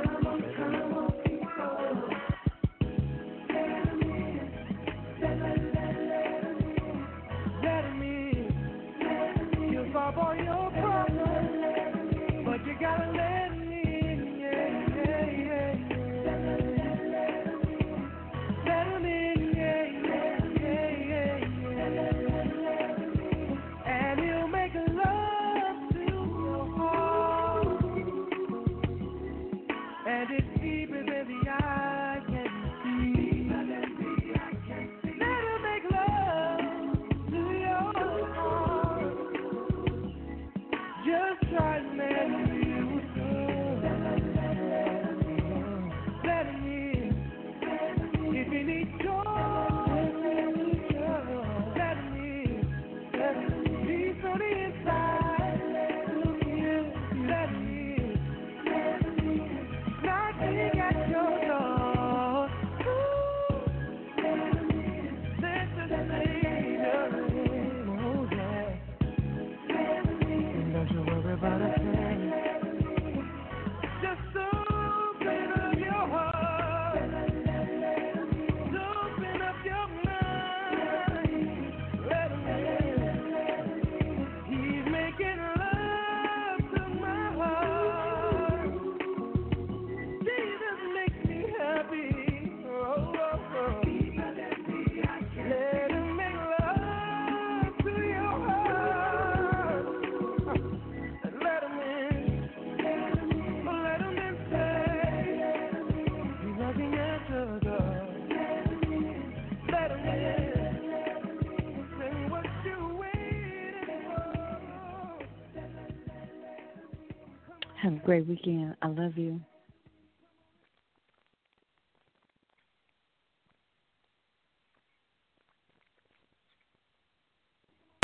Let him in. He'll solve all your problems, but you gotta let him in. Yeah, yeah, yeah, yeah. Let him in. Yeah, yeah, yeah, yeah. And he'll make love to your heart, and it's deeper than the eye can see. Let him make love to your heart. Just try to let him let him in. If you need joy, let him in. Deep on the inside, let him in. Knocking at your door. Let the Savior in. Oh, yeah. And don't you worry about a thing. Just open up your heart. Open up your mind. Let him in. He's making love to my heart. Jesus makes me happy. Oh, oh, oh. Let him make love to your heart. Let him in. Let him in. He's knocking at your door. Let him in. Say what you waiting for.
Have a great weekend. I love you.